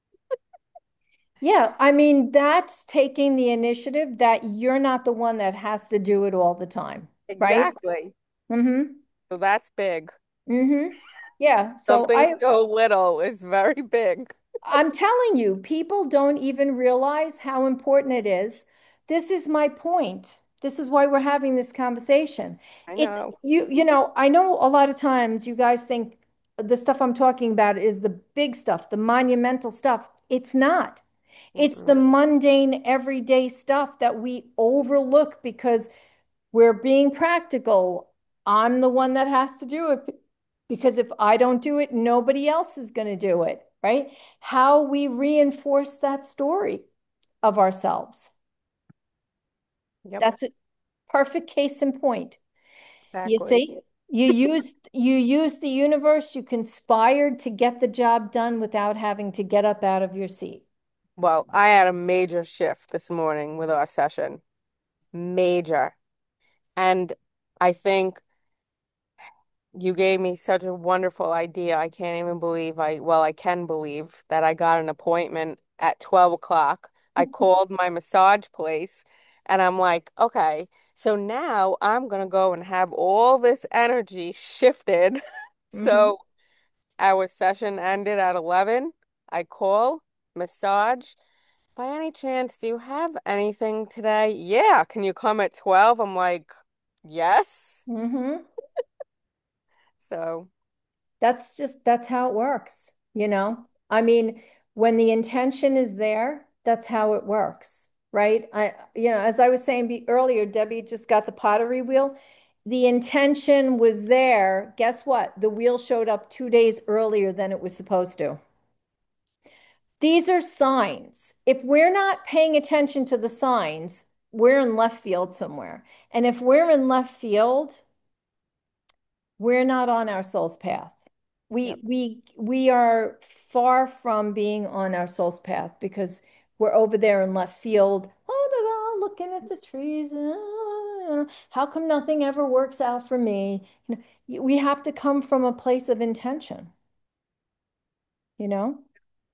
Yeah, I mean, that's taking the initiative that you're not the one that has to do it all the time, right? Exactly. Mm-hmm. So that's big. Mm-hmm. Yeah. So Something I so little is very big. I'm telling you, people don't even realize how important it is. This is my point. This is why we're having this conversation. I It's know. you, you know, I know a lot of times you guys think the stuff I'm talking about is the big stuff, the monumental stuff. It's not. It's the Mm-mm. mundane, everyday stuff that we overlook because we're being practical. I'm the one that has to do it because if I don't do it, nobody else is going to do it, right? How we reinforce that story of ourselves. Yep, That's a perfect case in point. You exactly. see, you used you use the universe, you conspired to get the job done without having to get up out of your seat. Well, I had a major shift this morning with our session. Major. And I think you gave me such a wonderful idea. I can't even believe I, well, I can believe that I got an appointment at twelve o'clock. I called my massage place and I'm like, okay, so now I'm gonna go and have all this energy shifted. Mm-hmm. So our session ended at eleven. I call, massage. By any chance, do you have anything today? Yeah, can you come at twelve? I'm like, yes. Mm-hmm. So, That's just that's how it works, you know? I mean, when the intention is there, that's how it works, right? I, you know, as I was saying be, earlier, Debbie just got the pottery wheel. The intention was there. Guess what? The wheel showed up two days earlier than it was supposed to. These are signs. If we're not paying attention to the signs, we're in left field somewhere. And if we're in left field, we're not on our soul's path. We Yep. we we are far from being on our soul's path because we're over there in left field, oh, da, da, looking at the trees. uh, How come nothing ever works out for me? You know, we have to come from a place of intention, you know?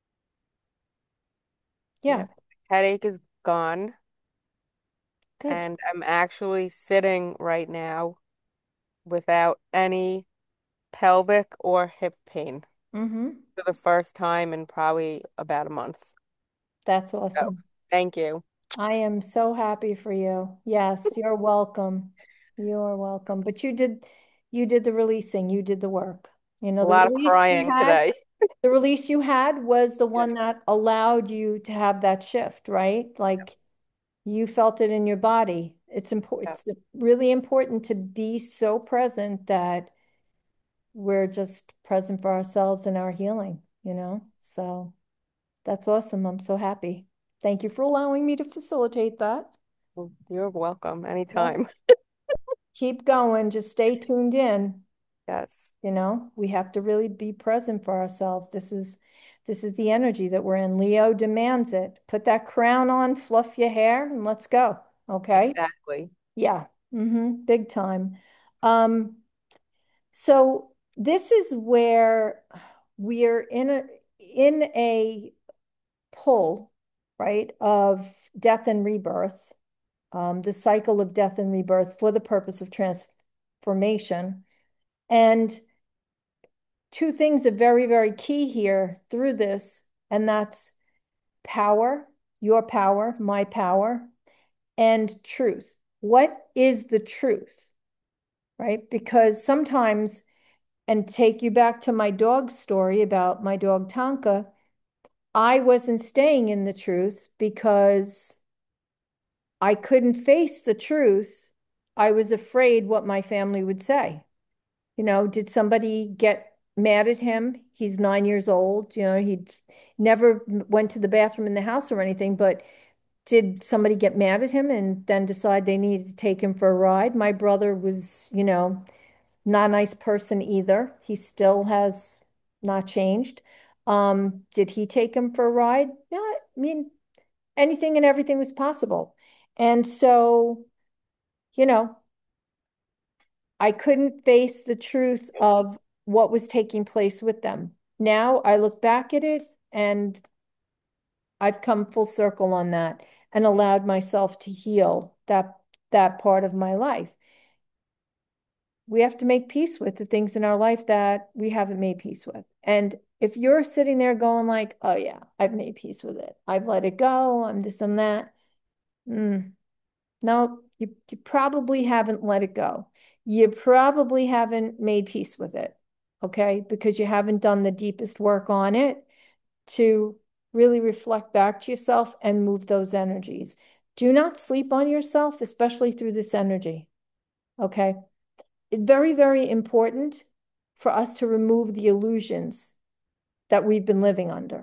Yeah, Yep. Headache is gone, good. and I'm actually sitting right now without any pelvic or hip pain Mm-hmm. for the first time in probably about a month. That's So, awesome. thank you. I am so happy for you. Yes, you're welcome. You're welcome. But you did you did the releasing, you did the work. You know, A the lot of release you crying had, today. the release you had was the Yeah. one that allowed you to have that shift, right? Like you felt it in your body. It's important, Yeah. it's really important to be so present that we're just present for ourselves and our healing, you know? So that's awesome. I'm so happy. Thank you for allowing me to facilitate that. Well, you're welcome Yeah. anytime. Keep going. Just stay tuned in. Yes. You know, we have to really be present for ourselves. This is this is the energy that we're in. Leo demands it. Put that crown on, fluff your hair, and let's go. Okay? Exactly. Yeah. Mm-hmm. Big time. Um, so this is where we're in a in a pull, right, of death and rebirth, um, the cycle of death and rebirth for the purpose of transformation. And two things are very, very key here through this, and that's power, your power, my power, and truth. What is the truth, right? Because sometimes, and take you back to my dog story about my dog Tonka, I wasn't staying in the truth because I couldn't face the truth. I was afraid what my family would say. You know, did somebody get mad at him? He's nine years old. You know, he never went to the bathroom in the house or anything, but did somebody get mad at him and then decide they needed to take him for a ride? My brother was, you know, not a nice person either. He still has not changed. Um, did he take him for a ride? Yeah, I mean, anything and everything was possible. And so, you know, I couldn't face the truth of what was taking place with them. Now I look back at it and I've come full circle on that and allowed myself to heal that that part of my life. We have to make peace with the things in our life that we haven't made peace with. And if you're sitting there going like, "Oh yeah, I've made peace with it. I've let it go. I'm this, I'm that." Mm, no, you, you probably haven't let it go. You probably haven't made peace with it, okay? Because you haven't done the deepest work on it to really reflect back to yourself and move those energies. Do not sleep on yourself, especially through this energy, okay? It's very, very important for us to remove the illusions that we've been living under.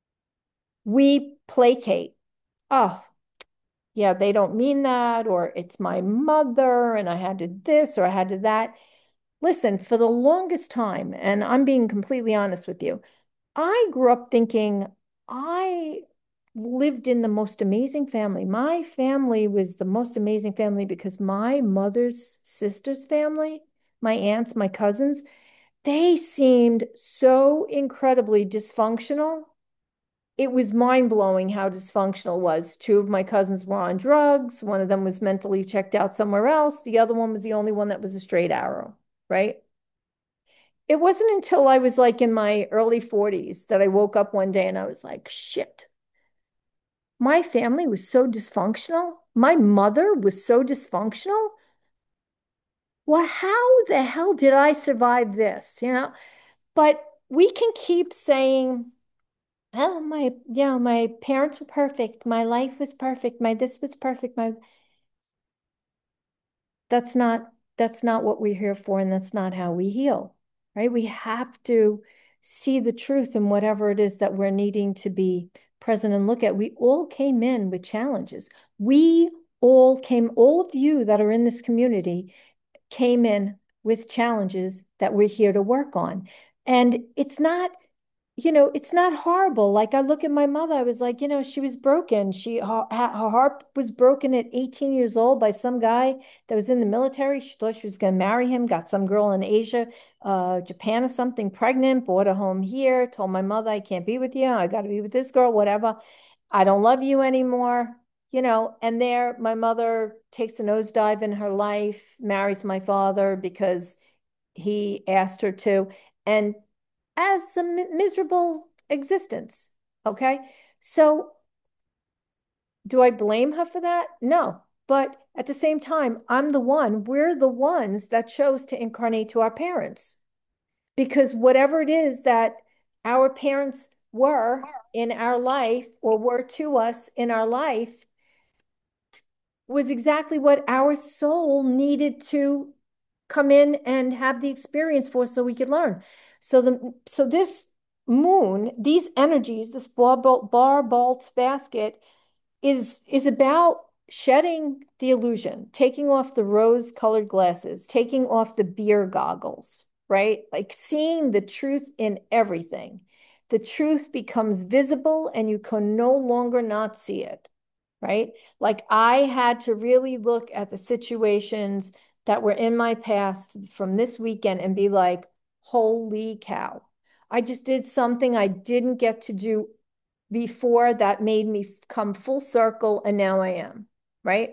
We placate. Oh, yeah, they don't mean that, or it's my mother and I had to this or I had to that. Listen, for the longest time, and I'm being completely honest with you, I grew up thinking I lived in the most amazing family. My family was the most amazing family because my mother's sister's family, my aunts, my cousins, they seemed so incredibly dysfunctional. It was mind blowing how dysfunctional it was. Two of my cousins were on drugs. One of them was mentally checked out somewhere else. The other one was the only one that was a straight arrow, right? It wasn't until I was like in my early forties that I woke up one day and I was like, shit, my family was so dysfunctional. My mother was so dysfunctional. Well, how the hell did I survive this? You know, but we can keep saying, oh, my, yeah, my parents were perfect. My life was perfect. My this was perfect. My that's not that's not what we're here for, and that's not how we heal, right? We have to. see the truth in whatever it is that we're needing to be present and look at. We all came in with challenges. We all came, all of you that are in this community came in with challenges that we're here to work on. And it's not, you know, it's not horrible. Like I look at my mother, I was like, you know, she was broken. She her, her heart was broken at eighteen years old by some guy that was in the military. She thought she was going to marry him, got some girl in Asia, uh, Japan or something, pregnant, bought a home here, told my mother, I can't be with you. I got to be with this girl, whatever. I don't love you anymore. You know, and there my mother takes a nosedive in her life, marries my father because he asked her to. And as a miserable existence. Okay. So do I blame her for that? No. But at the same time, I'm the one, we're the ones that chose to incarnate to our parents because whatever it is that our parents were in our life or were to us in our life was exactly what our soul needed to come in and have the experience for so we could learn. So the so this moon, these energies, this bar, bar bolts basket is is about shedding the illusion, taking off the rose colored glasses, taking off the beer goggles, right? Like seeing the truth in everything. The truth becomes visible and you can no longer not see it, right? Like I had to really look at the situations that were in my past from this weekend and be like, holy cow. I just did something I didn't get to do before that made me come full circle, and now I am, right?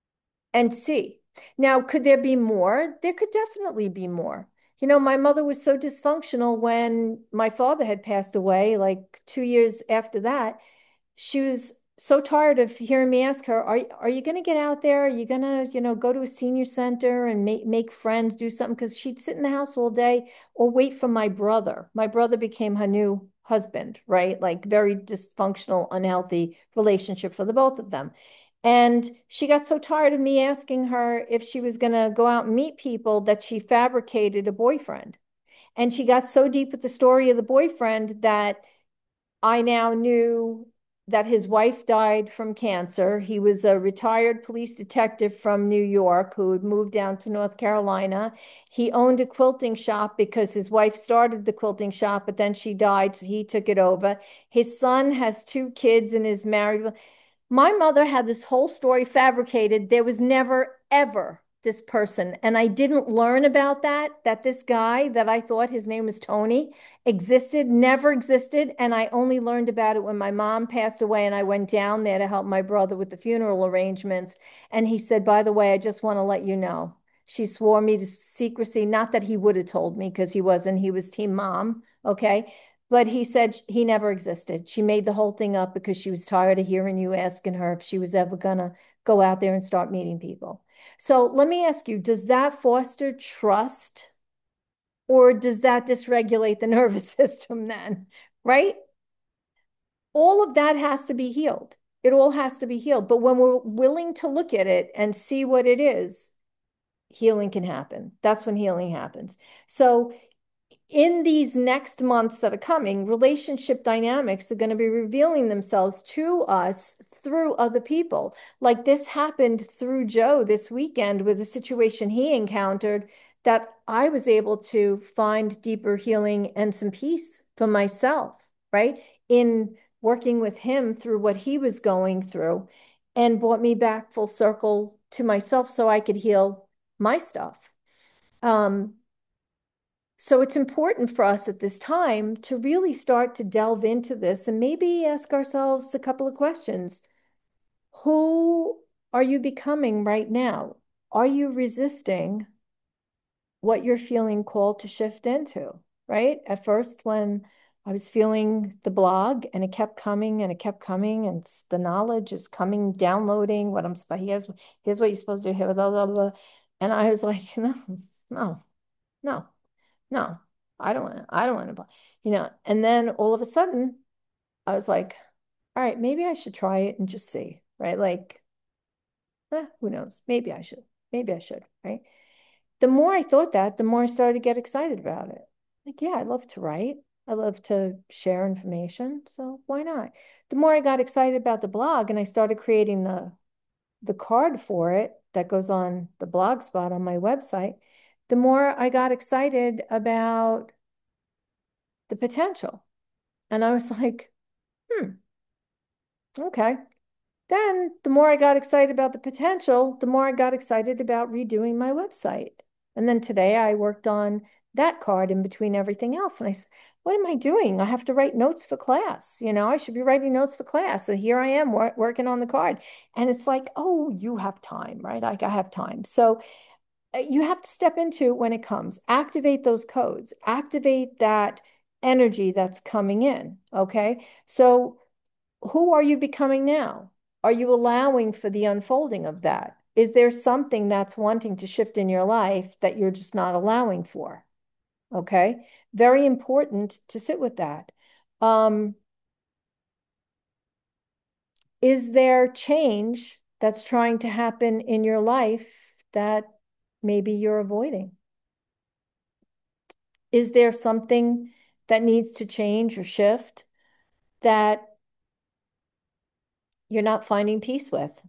And see. Now, could there be more? There could definitely be more. You know, my mother was so dysfunctional when my father had passed away, like two years after that. She was so tired of hearing me ask her, are, are you going to get out there? Are you going to, you know, go to a senior center and make, make friends, do something? Because she'd sit in the house all day or wait for my brother. My brother became her new husband, right? Like very dysfunctional, unhealthy relationship for the both of them. And she got so tired of me asking her if she was going to go out and meet people that she fabricated a boyfriend. And she got so deep with the story of the boyfriend that I now knew that his wife died from cancer. He was a retired police detective from New York who had moved down to North Carolina. He owned a quilting shop because his wife started the quilting shop, but then she died, so he took it over. His son has two kids and is married. My mother had this whole story fabricated. There was never, ever this person. And I didn't learn about that, that this guy that I thought his name was Tony existed, never existed. And I only learned about it when my mom passed away and I went down there to help my brother with the funeral arrangements. And he said, by the way, I just want to let you know. She swore me to secrecy. Not that he would have told me because he wasn't, he was team mom. Okay. But he said he never existed. She made the whole thing up because she was tired of hearing you asking her if she was ever gonna go out there and start meeting people. So let me ask you, does that foster trust or does that dysregulate the nervous system then? Right? All of that has to be healed. It all has to be healed. But when we're willing to look at it and see what it is, healing can happen. That's when healing happens. So in these next months that are coming, relationship dynamics are going to be revealing themselves to us through other people. Like this happened through Joe this weekend with a situation he encountered that I was able to find deeper healing and some peace for myself, right? In working with him through what he was going through and brought me back full circle to myself so I could heal my stuff. Um, so it's important for us at this time to really start to delve into this and maybe ask ourselves a couple of questions. Who are you becoming right now? Are you resisting what you're feeling called to shift into, right? At first, when I was feeling the blog and it kept coming and it kept coming and the knowledge is coming, downloading what I'm supposed, here's, here's what you're supposed to do here, blah, blah, blah. And I was like, no, no, no. No, I don't want to, I don't want to, you know, and then all of a sudden I was like, all right, maybe I should try it and just see, right? Like, eh, who knows? Maybe I should, maybe I should, right? The more I thought that, the more I started to get excited about it. Like, yeah, I love to write. I love to share information, so why not? The more I got excited about the blog and I started creating the the card for it that goes on the blog spot on my website, the more I got excited about the potential. And I was like, hmm, okay. Then the more I got excited about the potential, the more I got excited about redoing my website. And then today I worked on that card in between everything else. And I said, what am I doing? I have to write notes for class. You know, I should be writing notes for class. And here I am wor working on the card. And it's like, oh, you have time, right? Like I have time. So uh, you have to step into when it comes, activate those codes, activate that energy that's coming in. Okay. So who are you becoming now? Are you allowing for the unfolding of that? Is there something that's wanting to shift in your life that you're just not allowing for? Okay. Very important to sit with that. Um, is there change that's trying to happen in your life that maybe you're avoiding? Is there something that needs to change or shift that you're not finding peace with?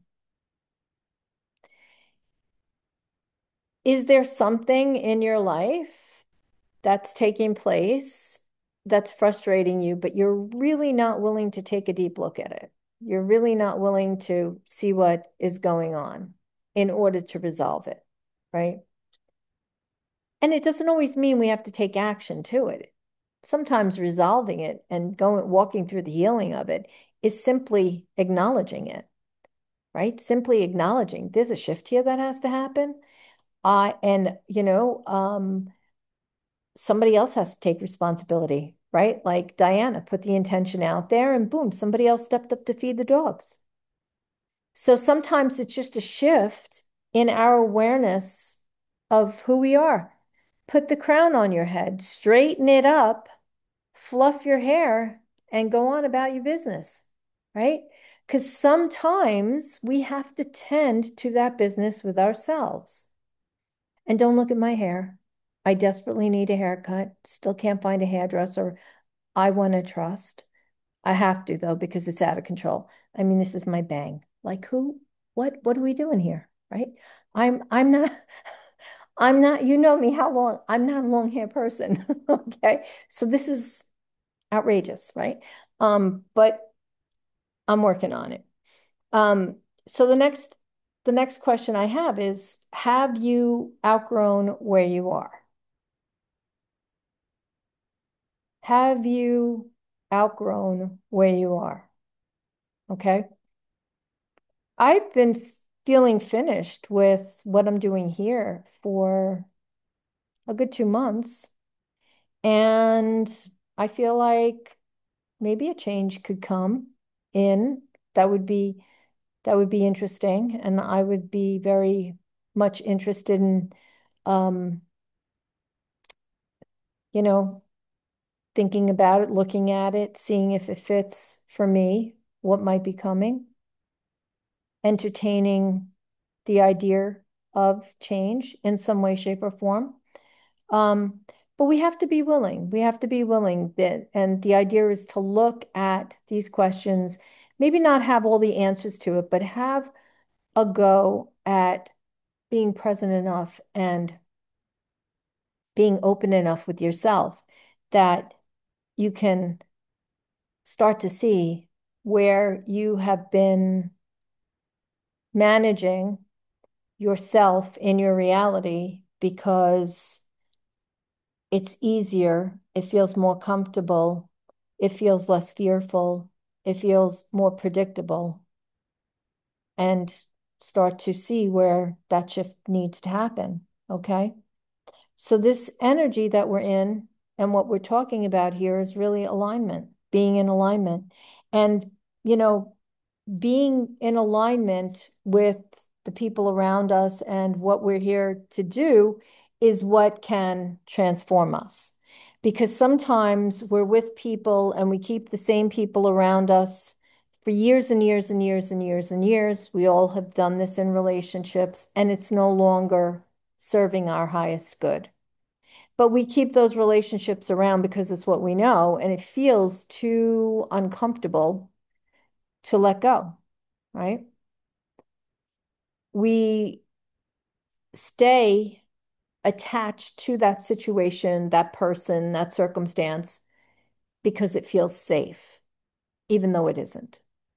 Is there something in your life that's taking place that's frustrating you, but you're really not willing to take a deep look at it? You're really not willing to see what is going on in order to resolve it, right? And it doesn't always mean we have to take action to it. Sometimes resolving it and going walking through the healing of it is simply acknowledging it, right? Simply acknowledging there's a shift here that has to happen. I and you know, um, somebody else has to take responsibility, right? Like Diana put the intention out there and boom, somebody else stepped up to feed the dogs. So sometimes it's just a shift in our awareness of who we are. Put the crown on your head, straighten it up, fluff your hair, and go on about your business, right? Because sometimes we have to tend to that business with ourselves. And don't look at my hair. I desperately need a haircut. Still can't find a hairdresser I want to trust. I have to though because it's out of control. I mean, this is my bang. Like who? What? What are we doing here? Right? I'm. I'm not. I'm not. You know me. How long? I'm not a long hair person. Okay. So this is outrageous, right? Um, but I'm working on it. Um, so the next, the next question I have is, have you outgrown where you are? Have you outgrown where you are? Okay. I've been feeling finished with what I'm doing here for a good two months. And I feel like maybe a change could come in that would be that would be interesting. And I would be very much interested in um, you know, thinking about it, looking at it, seeing if it fits for me, what might be coming. Entertaining the idea of change in some way, shape, or form. Um, but we have to be willing. We have to be willing that, and the idea is to look at these questions, maybe not have all the answers to it, but have a go at being present enough and being open enough with yourself that you can start to see where you have been managing yourself in your reality because it's easier, it feels more comfortable, it feels less fearful, it feels more predictable, and start to see where that shift needs to happen. Okay. So, this energy that we're in and what we're talking about here is really alignment, being in alignment. And, you know, being in alignment with the people around us and what we're here to do is what can transform us. Because sometimes we're with people and we keep the same people around us for years and years and years and years and years. We all have done this in relationships, and it's no longer serving our highest good. But we keep those relationships around because it's what we know, and it feels too uncomfortable to let go, right? We stay attached to that situation, that person, that circumstance because it feels safe, even though it isn't.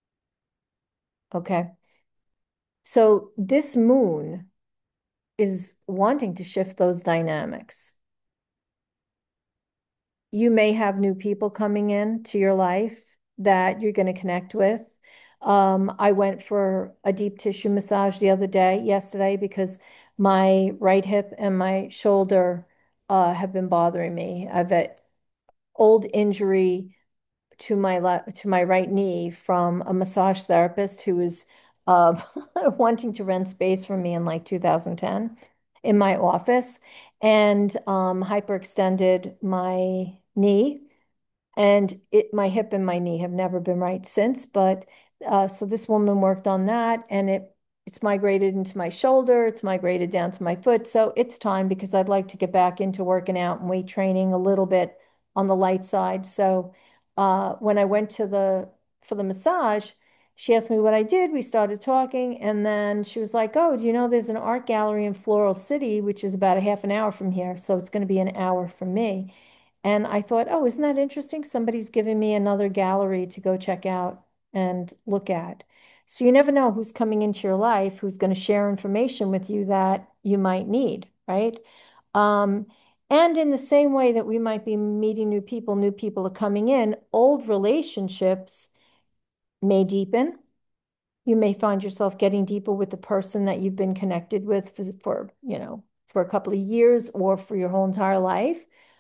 Okay. So this moon is wanting to shift those dynamics. You may have new people coming in to your life that you're going to connect with. Um, I went for a deep tissue massage the other day, yesterday, because my right hip and my shoulder uh, have been bothering me. I've had old injury to my left to my right knee from a massage therapist who was uh, wanting to rent space from me in like two thousand ten in my office and um, hyperextended my knee and it my hip and my knee have never been right since. But uh, so this woman worked on that, and it it's migrated into my shoulder, it's migrated down to my foot. So it's time because I'd like to get back into working out and weight training a little bit on the light side. So uh, when I went to the for the massage, she asked me what I did. We started talking, and then she was like, "Oh, do you know there's an art gallery in Floral City, which is about a half an hour from here? So it's going to be an hour from me." And I thought, oh, isn't that interesting? Somebody's giving me another gallery to go check out and look at. So you never know who's coming into your life, who's going to share information with you that you might need, right? Um, and in the same way that we might be meeting new people, new people are coming in, old relationships may deepen. You may find yourself getting deeper with the person that you've been connected with for, for you know, for a couple of years or for your whole entire life.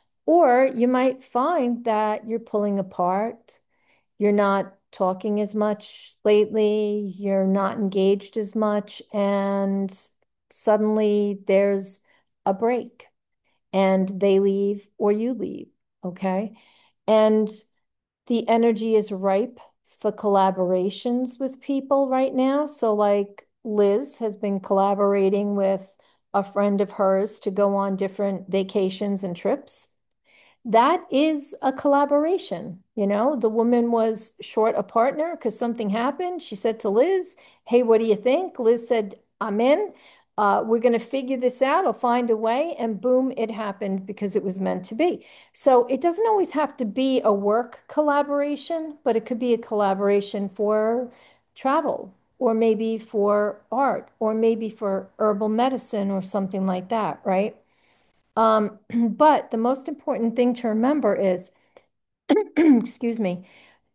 Or you might find that you're pulling apart, you're not talking as much lately, you're not engaged as much, and suddenly there's a break and they leave or you leave. Okay. And the energy is ripe for collaborations with people right now. So, like Liz has been collaborating with a friend of hers to go on different vacations and trips. That is a collaboration. You know, the woman was short a partner because something happened. She said to Liz, "Hey, what do you think?" Liz said, "I'm in. Uh, we're going to figure this out. I'll find a way." And boom, it happened because it was meant to be. So it doesn't always have to be a work collaboration, but it could be a collaboration for travel, or maybe for art, or maybe for herbal medicine or something like that, right? Um, but the most important thing to remember is, excuse me,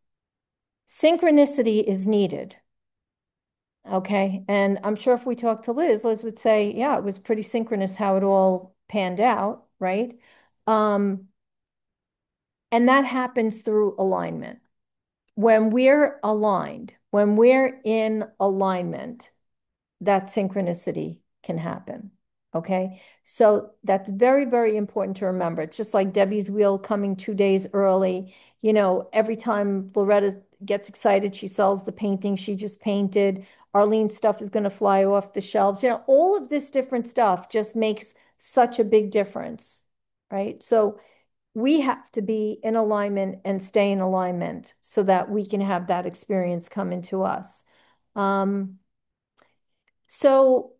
synchronicity is needed. Okay. And I'm sure if we talked to Liz, Liz would say, yeah, it was pretty synchronous how it all panned out, right? Um, and that happens through alignment. When we're aligned, when we're in alignment, that synchronicity can happen. Okay. So that's very, very important to remember. It's just like Debbie's wheel coming two days early. You know, every time Loretta gets excited, she sells the painting she just painted. Arlene's stuff is going to fly off the shelves. You know, all of this different stuff just makes such a big difference. Right. So we have to be in alignment and stay in alignment so that we can have that experience come into us. Um, so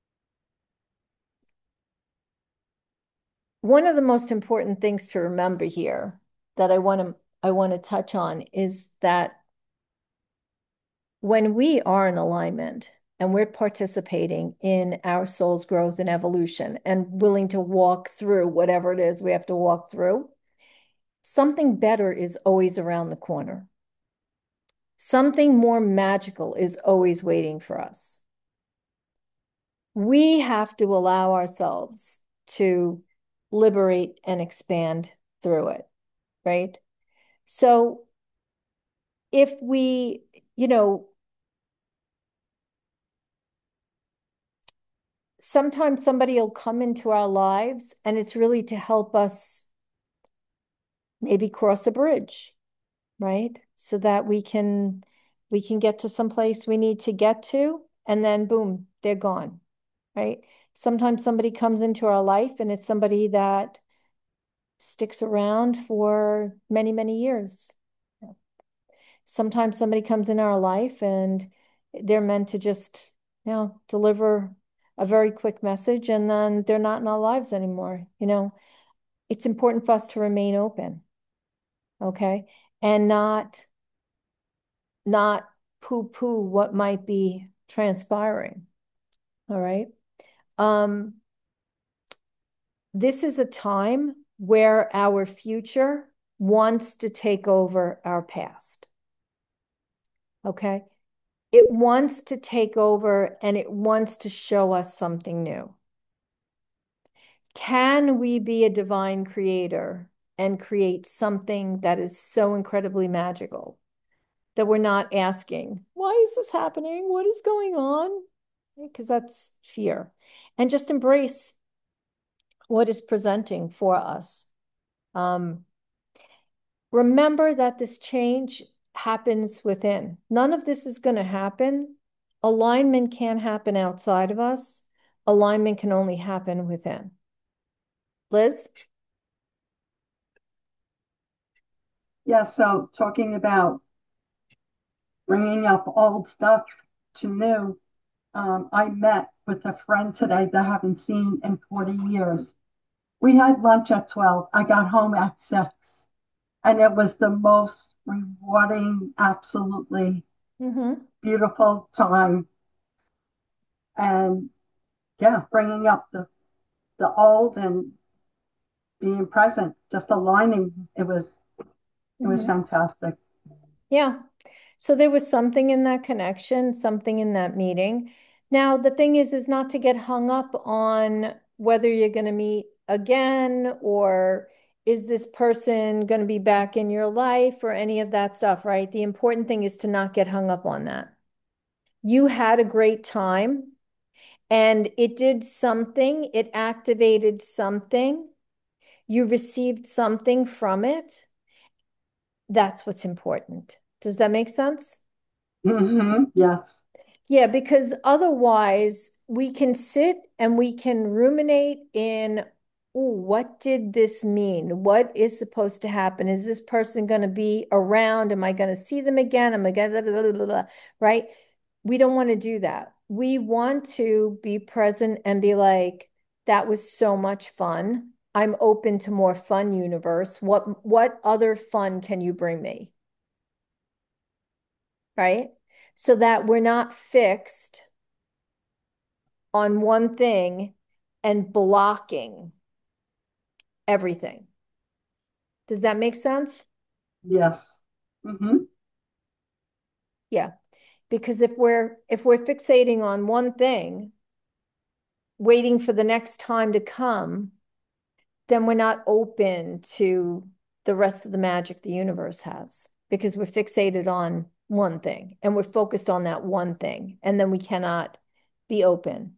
one of the most important things to remember here that I want to I want to touch on is that when we are in alignment and we're participating in our soul's growth and evolution and willing to walk through whatever it is we have to walk through, something better is always around the corner. Something more magical is always waiting for us. We have to allow ourselves to liberate and expand through it, right? So if we, you know, sometimes somebody will come into our lives and it's really to help us maybe cross a bridge, right? So that we can we can get to some place we need to get to, and then boom, they're gone, right? Sometimes somebody comes into our life and it's somebody that sticks around for many, many years. Sometimes somebody comes in our life and they're meant to just, you know, deliver a very quick message and then they're not in our lives anymore. You know, it's important for us to remain open, okay? And not not poo-poo what might be transpiring. All right. Um, this is a time where our future wants to take over our past. Okay. It wants to take over and it wants to show us something new. Can we be a divine creator and create something that is so incredibly magical that we're not asking, why is this happening? What is going on? Because that's fear. And just embrace what is presenting for us. Um, remember that this change happens within. None of this is going to happen. Alignment can't happen outside of us. Alignment can only happen within. Liz? Yeah, so talking about bringing up old stuff to new, um, I met with a friend today that I haven't seen in forty years. We had lunch at twelve. I got home at six, and it was the most rewarding, absolutely Mm-hmm. beautiful time. And yeah, bringing up the, the old and being present, just aligning, it was it was Mm-hmm. fantastic. Yeah. So there was something in that connection, something in that meeting. Now, the thing is, is not to get hung up on whether you're going to meet again or is this person going to be back in your life or any of that stuff, right? The important thing is to not get hung up on that. You had a great time and it did something, it activated something, you received something from it. That's what's important. Does that make sense? Hmm. Yes, Yeah, because otherwise we can sit and we can ruminate in, oh, what did this mean? What is supposed to happen? Is this person going to be around? Am I going to see them again? Am I going to, right? We don't want to do that. We want to be present and be like, that was so much fun. I'm open to more fun, universe. What what other fun can you bring me? Right? So that we're not fixed on one thing and blocking everything. Does that make sense? yes. Hmm. Yeah. Because if we're if we're fixating on one thing, waiting for the next time to come, then we're not open to the rest of the magic the universe has because we're fixated on one thing and we're focused on that one thing and then we cannot be open.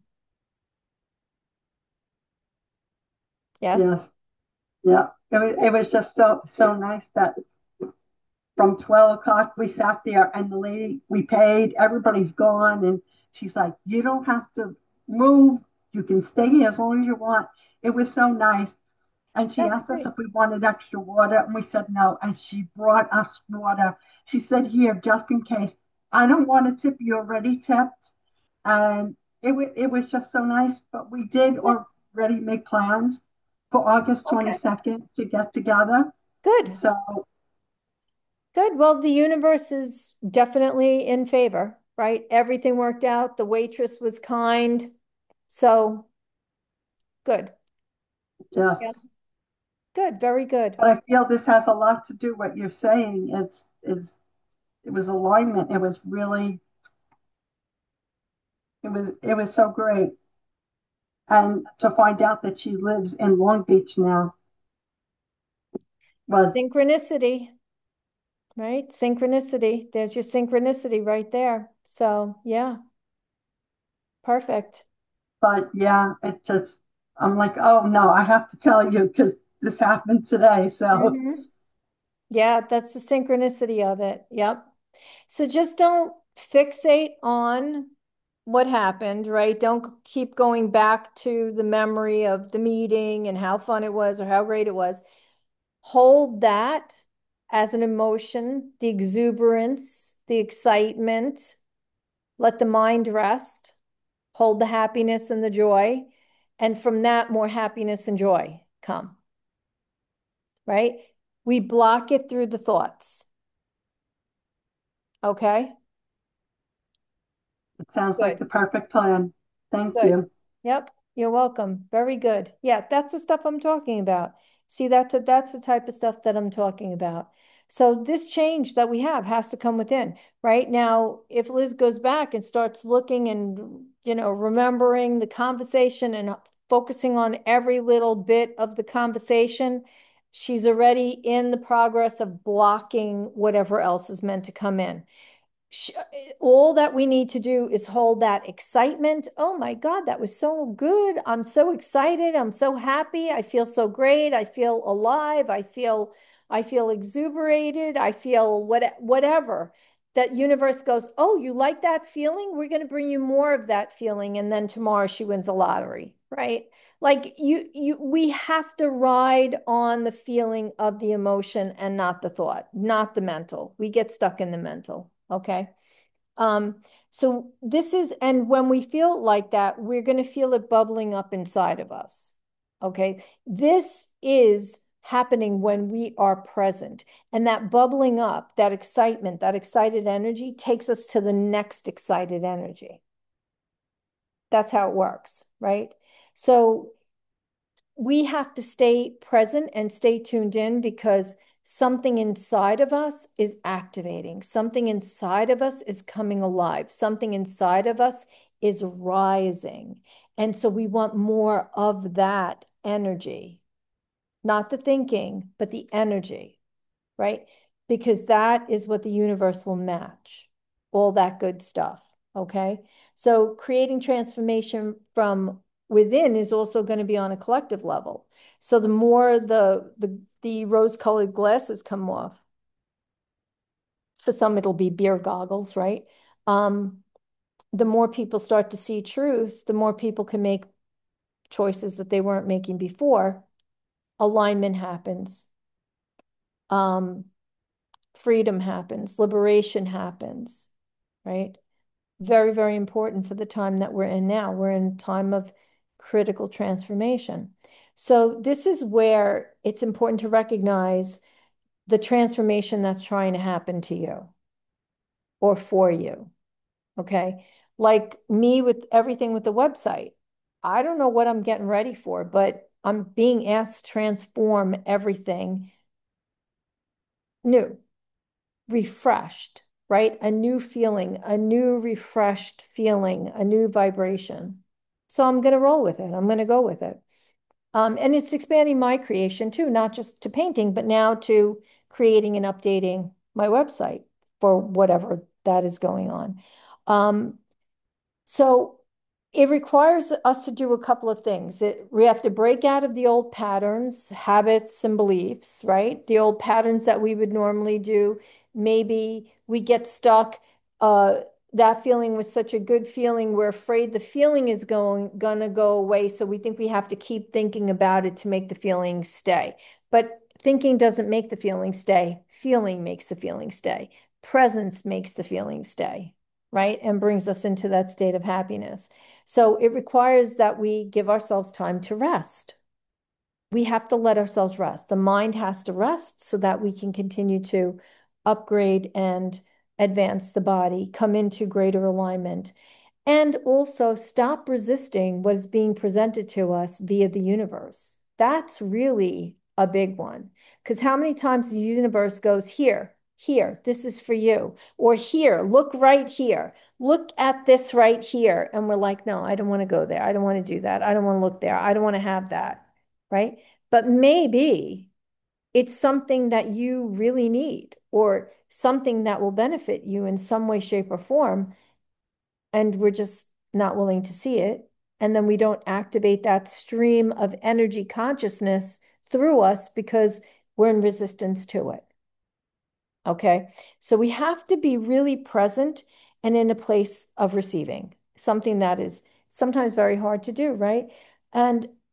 Yes? Yes. Yeah, it was it was just so so nice that from twelve o'clock we sat there and the lady we paid, everybody's gone, and she's like, you don't have to move, you can stay here as long as you want. It was so nice. And she That's asked us great. if we wanted extra water, and we said no. And she brought us water. She said, here, just in case. I don't want to tip, you already tipped. And it, w- it was just so nice. But we did already make plans for August Okay. 22nd to get together. Good. So, Good. Well, the universe is definitely in favor, right? Everything worked out. The waitress was kind. So good. yes. Yeah. Good. Very good. But I feel this has a lot to do what you're saying. It's, it's, it was alignment. It was really, it was, it was so great. And to find out that she lives in Long Beach now was, Synchronicity, right? Synchronicity. There's your synchronicity right there. So, yeah, perfect. but yeah, it just, I'm like, oh no, I have to tell you because this happened today. So, Mhm. Yeah, that's the synchronicity of it. Yep. So just don't fixate on what happened, right? Don't keep going back to the memory of the meeting and how fun it was or how great it was. hold that as an emotion, the exuberance, the excitement, let the mind rest, hold the happiness and the joy. And from that, more happiness and joy come, right? We block it through the thoughts. Okay. It sounds like Good. the perfect plan. Thank Good. you. Yep. You're welcome. Very good. Yeah, that's the stuff I'm talking about. See, that's a, that's the type of stuff that I'm talking about. So this change that we have has to come within. Right now, if Liz goes back and starts looking and, you know, remembering the conversation and focusing on every little bit of the conversation, she's already in the progress of blocking whatever else is meant to come in. All that we need to do is hold that excitement. Oh my God, that was so good. I'm so excited. I'm so happy. I feel so great. I feel alive. I feel I feel exuberated. I feel what whatever. That universe goes, "Oh, you like that feeling? We're going to bring you more of that feeling." And then tomorrow she wins a lottery, right? Like you you we have to ride on the feeling of the emotion and not the thought, not the mental. We get stuck in the mental. Okay. Um, so this is, and when we feel like that, we're going to feel it bubbling up inside of us. Okay. This is happening when we are present. And that bubbling up, that excitement, that excited energy takes us to the next excited energy. That's how it works, right? So we have to stay present and stay tuned in because something inside of us is activating. Something inside of us is coming alive. Something inside of us is rising. And so we want more of that energy, not the thinking, but the energy, right? Because that is what the universe will match, all that good stuff. Okay. So creating transformation from within is also going to be on a collective level. So the more the the the rose-colored glasses come off, for some it'll be beer goggles, right? Um, the more people start to see truth, the more people can make choices that they weren't making before. Alignment happens. Um, freedom happens, liberation happens, right? Very, very important for the time that we're in now. We're in time of critical transformation. So this is where it's important to recognize the transformation that's trying to happen to you or for you. Okay. Like me with everything with the website. I don't know what I'm getting ready for, but I'm being asked to transform everything new, refreshed, right? A new feeling, a new refreshed feeling, a new vibration. So I'm going to roll with it. I'm going to go with it. Um, and it's expanding my creation too, not just to painting, but now to creating and updating my website for whatever that is going on. Um, so it requires us to do a couple of things. It, we have to break out of the old patterns, habits, and beliefs, right? The old patterns that we would normally do. Maybe we get stuck. Uh, that feeling was such a good feeling. We're afraid the feeling is going gonna go away. So we think we have to keep thinking about it to make the feeling stay. But thinking doesn't make the feeling stay. Feeling makes the feeling stay. Presence makes the feeling stay, right? And brings us into that state of happiness. So it requires that we give ourselves time to rest. We have to let ourselves rest. The mind has to rest so that we can continue to upgrade and advance the body, come into greater alignment, and also stop resisting what is being presented to us via the universe. That's really a big one. Because how many times the universe goes, here, here, this is for you, or here, look right here, look at this right here. And we're like, no, I don't want to go there. I don't want to do that. I don't want to look there. I don't want to have that. Right. But maybe it's something that you really need or something that will benefit you in some way, shape, or form and we're just not willing to see it. And then we don't activate that stream of energy consciousness through us because we're in resistance to it. Okay. So we have to be really present and in a place of receiving, something that is sometimes very hard to do, right? And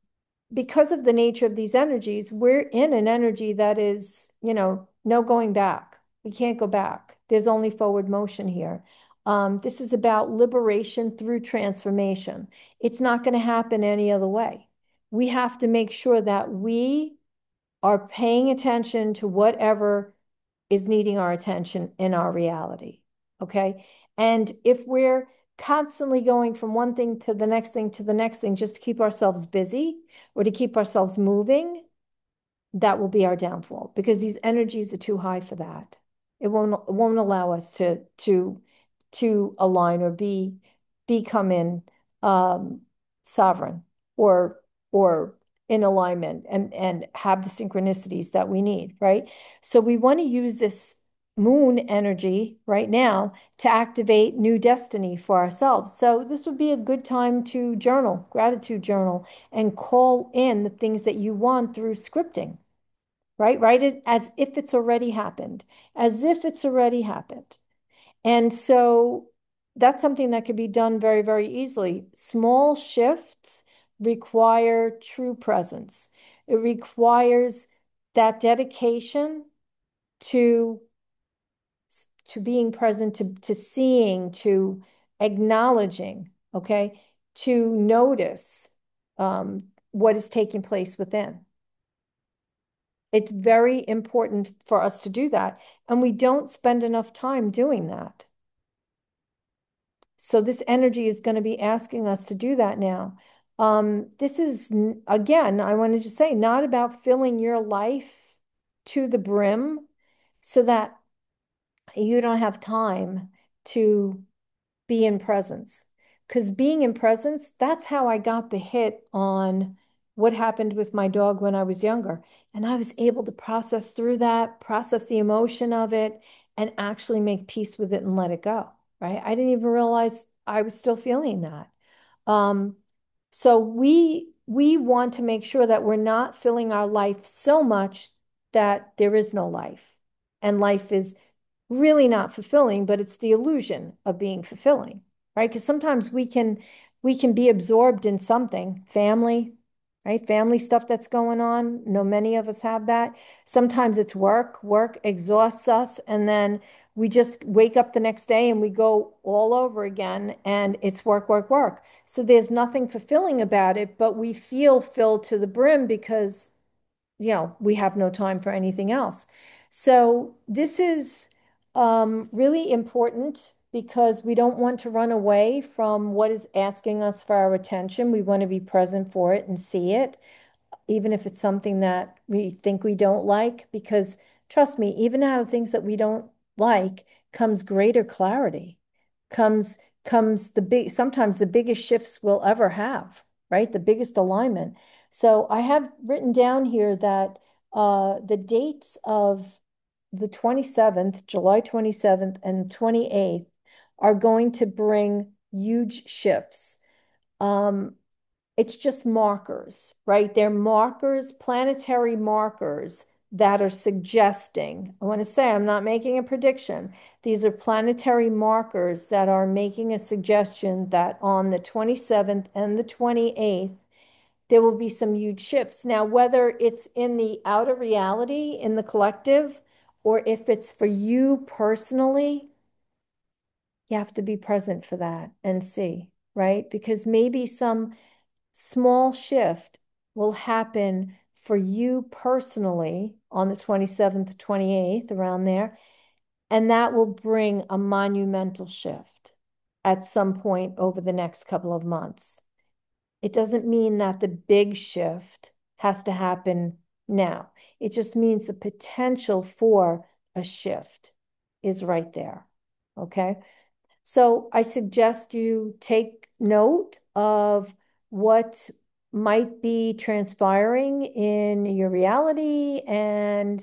because of the nature of these energies, we're in an energy that is, you know, no going back. We can't go back. There's only forward motion here. Um, this is about liberation through transformation. It's not going to happen any other way. We have to make sure that we are paying attention to whatever is needing our attention in our reality. Okay. And if we're constantly going from one thing to the next thing to the next thing just to keep ourselves busy or to keep ourselves moving, that will be our downfall because these energies are too high for that. It won't it won't allow us to to to align or be become in um, sovereign or or in alignment and and have the synchronicities that we need, right? So we want to use this moon energy right now to activate new destiny for ourselves. So this would be a good time to journal, gratitude journal, and call in the things that you want through scripting, right? Write it as if it's already happened, as if it's already happened. And so that's something that could be done very, very easily. Small shifts require true presence. It requires that dedication to to being present, to to seeing, to acknowledging, okay, to notice um, what is taking place within. It's very important for us to do that. And we don't spend enough time doing that. So this energy is going to be asking us to do that now. Um, this is, again, I wanted to say, not about filling your life to the brim so that you don't have time to be in presence. Because being in presence, that's how I got the hit on what happened with my dog when I was younger. And I was able to process through that, process the emotion of it, and actually make peace with it and let it go, right? I didn't even realize I was still feeling that. Um, so we we want to make sure that we're not filling our life so much that there is no life. And life is really not fulfilling, but it's the illusion of being fulfilling, right? Because sometimes we can we can be absorbed in something, family, right? Family stuff that's going on. No, many of us have that. Sometimes it's work. Work exhausts us, and then we just wake up the next day and we go all over again, and it's work, work, work. So there's nothing fulfilling about it, but we feel filled to the brim because, you know, we have no time for anything else. So this is um, really important because we don't want to run away from what is asking us for our attention. We want to be present for it and see it, even if it's something that we think we don't like, because trust me, even out of things that we don't like comes greater clarity, comes comes the big, sometimes the biggest shifts we'll ever have, right? The biggest alignment. So I have written down here that uh, the dates of the twenty-seventh, July twenty-seventh and twenty-eighth are going to bring huge shifts. Um, it's just markers, right? They're markers, planetary markers that are suggesting. I want to say I'm not making a prediction. These are planetary markers that are making a suggestion that on the twenty-seventh and the twenty-eighth, there will be some huge shifts. Now, whether it's in the outer reality, in the collective, or if it's for you personally, you have to be present for that and see, right? Because maybe some small shift will happen for you personally on the twenty-seventh, twenty-eighth, around there. And that will bring a monumental shift at some point over the next couple of months. It doesn't mean that the big shift has to happen now. It just means the potential for a shift is right there. Okay. So I suggest you take note of what might be transpiring in your reality and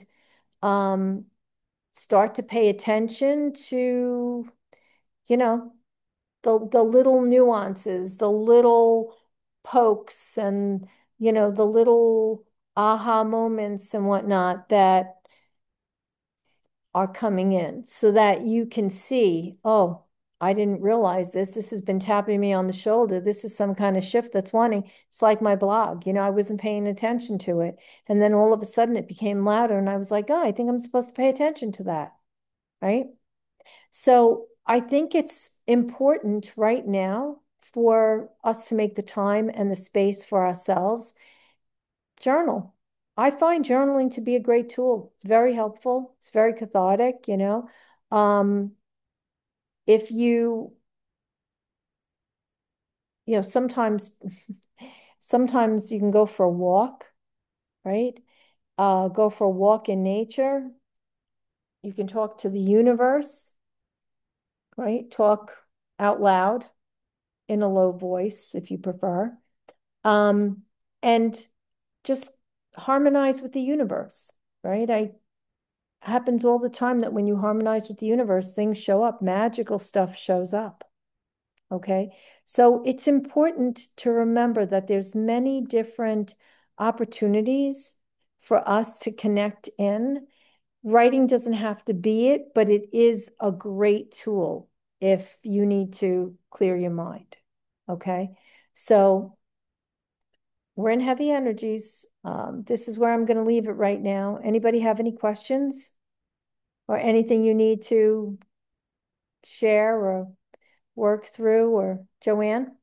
um, start to pay attention to, you know, the the little nuances, the little pokes and, you know, the little aha moments and whatnot that are coming in so that you can see, oh, I didn't realize this. This has been tapping me on the shoulder. This is some kind of shift that's wanting. It's like my blog, you know, I wasn't paying attention to it. And then all of a sudden it became louder. And I was like, oh, I think I'm supposed to pay attention to that. Right. So I think it's important right now for us to make the time and the space for ourselves. Journal. I find journaling to be a great tool. It's very helpful. It's very cathartic, you know. Um, if you, you know, sometimes sometimes you can go for a walk, right? Uh, go for a walk in nature. You can talk to the universe, right? Talk out loud in a low voice if you prefer. Um, and just harmonize with the universe, right? I happens all the time that when you harmonize with the universe, things show up, magical stuff shows up. Okay. So it's important to remember that there's many different opportunities for us to connect in. Writing doesn't have to be it, but it is a great tool if you need to clear your mind. Okay. So we're in heavy energies. Um, this is where I'm going to leave it right now. Anybody have any questions or anything you need to share or work through, or Joanne?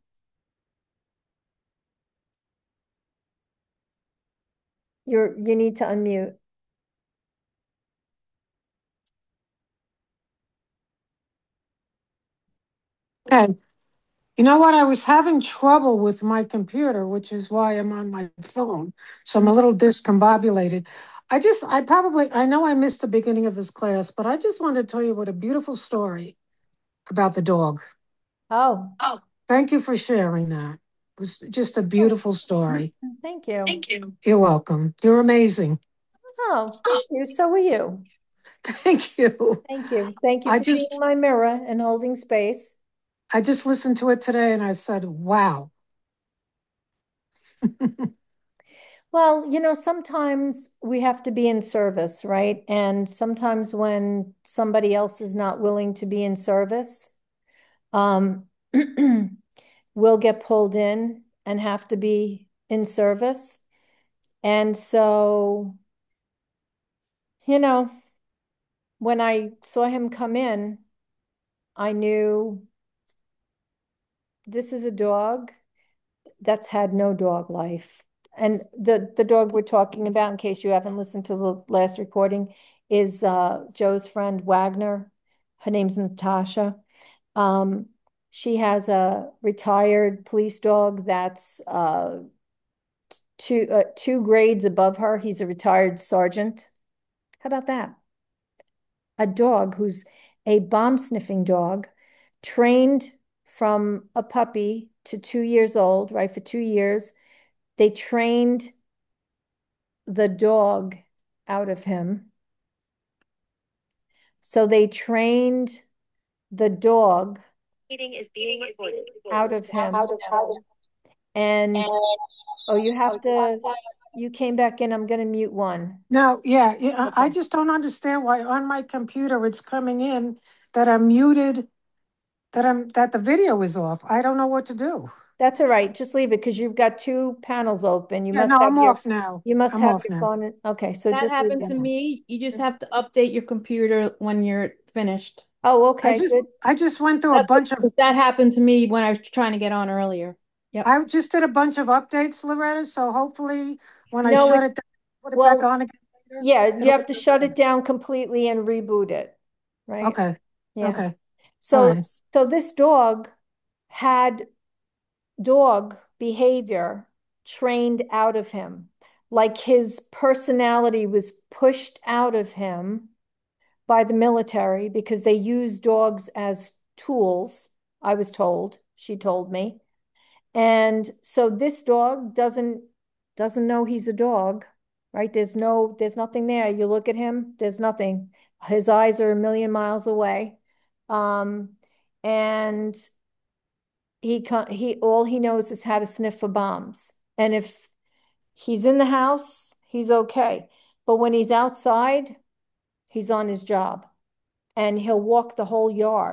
You're you need to unmute. Okay. You know what? I was having trouble with my computer, which is why I'm on my phone. So I'm a little discombobulated. I just, I probably, I know I missed the beginning of this class, but I just wanted to tell you what a beautiful story about the dog. Oh, Oh, thank you for sharing that. It was just a oh, beautiful story. thank you. Thank you. You're welcome. You're amazing. Oh, thank you. So are you. Thank you. Thank you. Thank you I for being just, my mirror and holding space. I just listened to it today and I said, wow. Well, you know, sometimes we have to be in service, right? And sometimes when somebody else is not willing to be in service, um, we'll get pulled in and have to be in service. And so, you know, when I saw him come in, I knew this is a dog that's had no dog life. And the the dog we're talking about, in case you haven't listened to the last recording, is uh, Joe's friend Wagner. Her name's Natasha. Um, she has a retired police dog that's uh, two uh, two grades above her. He's a retired sergeant. How about that? A dog who's a bomb sniffing dog, trained from a puppy to two years old, right? For two years, they trained the dog out of him. So they trained the dog Meeting is being recorded. out of Out him. of how And oh, you have to, you came back in. I'm going to mute one. No, yeah, yeah, I I Okay. just don't understand why on my computer it's coming in that I'm muted, that I'm, that the video is off. I don't know what to do. That's all right. Just leave it because you've got two panels open. You Yeah, must no, have I'm your, off now. you must I'm have off your now. phone. in- Okay, so That just leave happened to it. me. You just have to update your computer when you're finished. Oh, I okay, just, good. I just went through a That's bunch of, because that happened to me when I was trying to get on earlier. Yep. I just did a bunch of updates, Loretta, so hopefully when I No, shut it, it down, put it back well, on again later, yeah, you it'll have be to shut it okay. down completely and reboot it, right? Okay, Yeah. okay, all So, right. so this dog had dog behavior trained out of him. Like his personality was pushed out of him by the military because they use dogs as tools, I was told. She told me. And so this dog doesn't doesn't know he's a dog, right? There's no there's nothing there. You look at him, there's nothing. His eyes are a million miles away. Um, and he he all he knows is how to sniff for bombs. And if he's in the house, he's okay. But when he's outside, he's on his job and he'll walk the whole yard.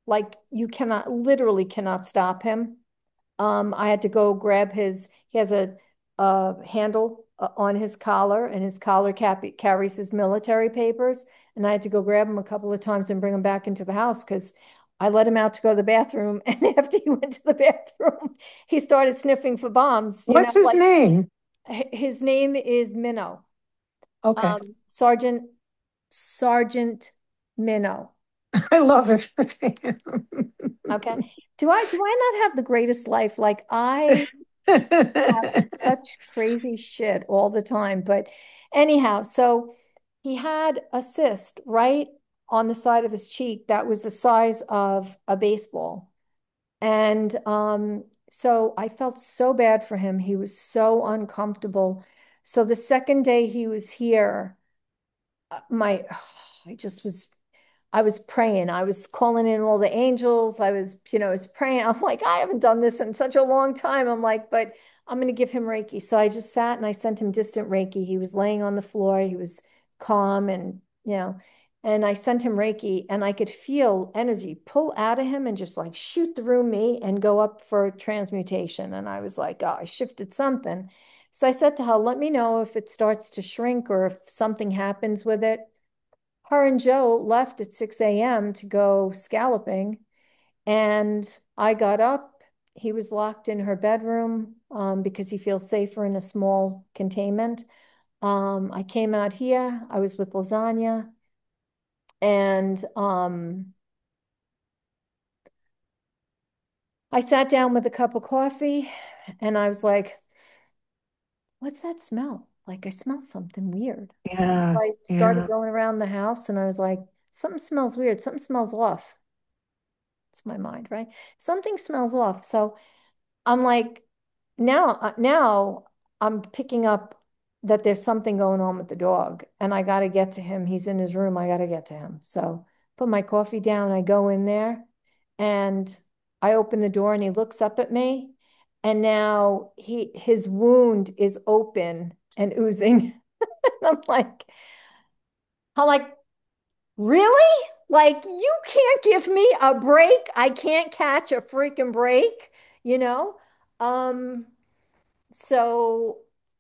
Like you cannot, literally cannot stop him. Um, I had to go grab his, he has a, a handle uh, on his collar, and his collar cap carries his military papers. And I had to go grab him a couple of times and bring him back into the house because I let him out to go to the bathroom. And after he went to the bathroom, he started sniffing for bombs, you know, What's his like name? his name is Minnow, Okay. um, Sergeant, Sergeant Minnow. I love it. Okay. Do I do I not have the greatest life? Like I have such crazy shit all the time. But anyhow, so he had a cyst right on the side of his cheek that was the size of a baseball. And um, so I felt so bad for him. He was so uncomfortable. So the second day he was here, uh, my I just was I was praying. I was calling in all the angels. I was, you know, I was praying. I'm like, I haven't done this in such a long time. I'm like, but I'm going to give him Reiki. So I just sat and I sent him distant Reiki. He was laying on the floor. He was calm and, you know, and I sent him Reiki and I could feel energy pull out of him and just like shoot through me and go up for transmutation. And I was like, oh, I shifted something. So I said to her, let me know if it starts to shrink or if something happens with it. Her and Joe left at six a m to go scalloping, and I got up. He was locked in her bedroom um, because he feels safer in a small containment. Um, I came out here. I was with Lasagna, and um, I sat down with a cup of coffee, and I was like, "What's that smell? Like I smell something weird." Yeah, I started yeah. going around the house, and I was like, "Something smells weird. Something smells off." It's my mind, right? Something smells off. So I'm like, now, uh, now I'm picking up that there's something going on with the dog, and I got to get to him. He's in his room. I got to get to him. So put my coffee down. I go in there, and I open the door, and he looks up at me, and now he his wound is open and oozing. I'm like, I'm like, really? Like, you can't give me a break. I can't catch a freaking break, you know? Um, so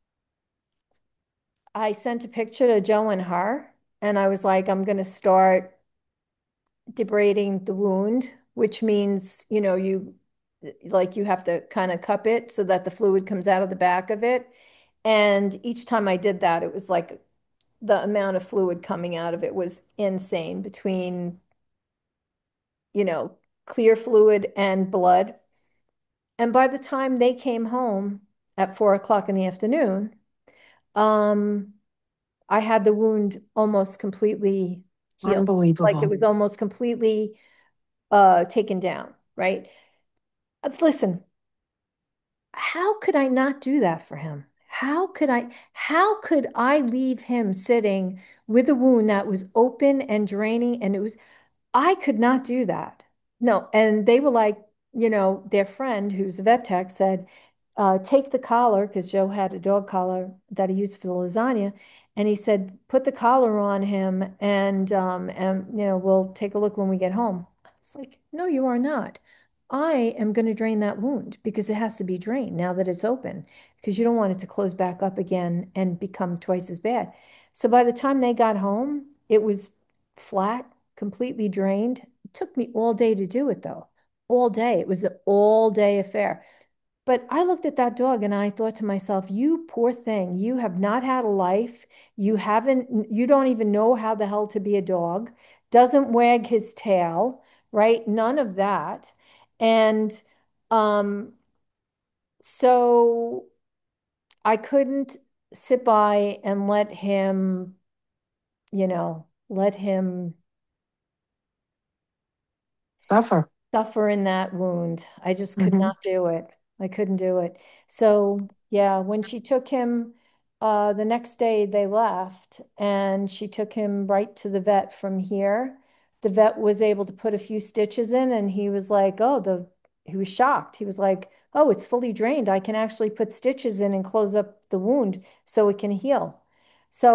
I sent a picture to Joe and her, and I was like, I'm going to start debriding the wound, which means, you know, you like you have to kind of cup it so that the fluid comes out of the back of it. And each time I did that, it was like the amount of fluid coming out of it was insane between, you know, clear fluid and blood. And by the time they came home at four o'clock in the afternoon, um, I had the wound almost completely healed. Like it Unbelievable. was almost completely uh, taken down, right? Uh, Listen, how could I not do that for him? How could I, how could I leave him sitting with a wound that was open and draining and it was I could not do that. No. And they were like, you know, their friend who's a vet tech said, uh, take the collar, because Joe had a dog collar that he used for the lasagna. And he said, put the collar on him and, um, and, you know, we'll take a look when we get home. I was like, no, you are not. I am going to drain that wound because it has to be drained now that it's open because you don't want it to close back up again and become twice as bad. So by the time they got home, it was flat, completely drained. It took me all day to do it though. All day. It was an all day affair. But I looked at that dog and I thought to myself, you poor thing, you have not had a life. You haven't, you don't even know how the hell to be a dog, doesn't wag his tail, right? None of that. And um, so I couldn't sit by and let him, you know, let him Suffer. suffer in that wound. I just could Hmm. not do it. I couldn't do it. So yeah, when she took him, uh, the next day they left and she took him right to the vet from here. The vet was able to put a few stitches in and he was like, oh, the he was shocked. He was like, oh, it's fully drained. I can actually put stitches in and close up the wound so it can heal. So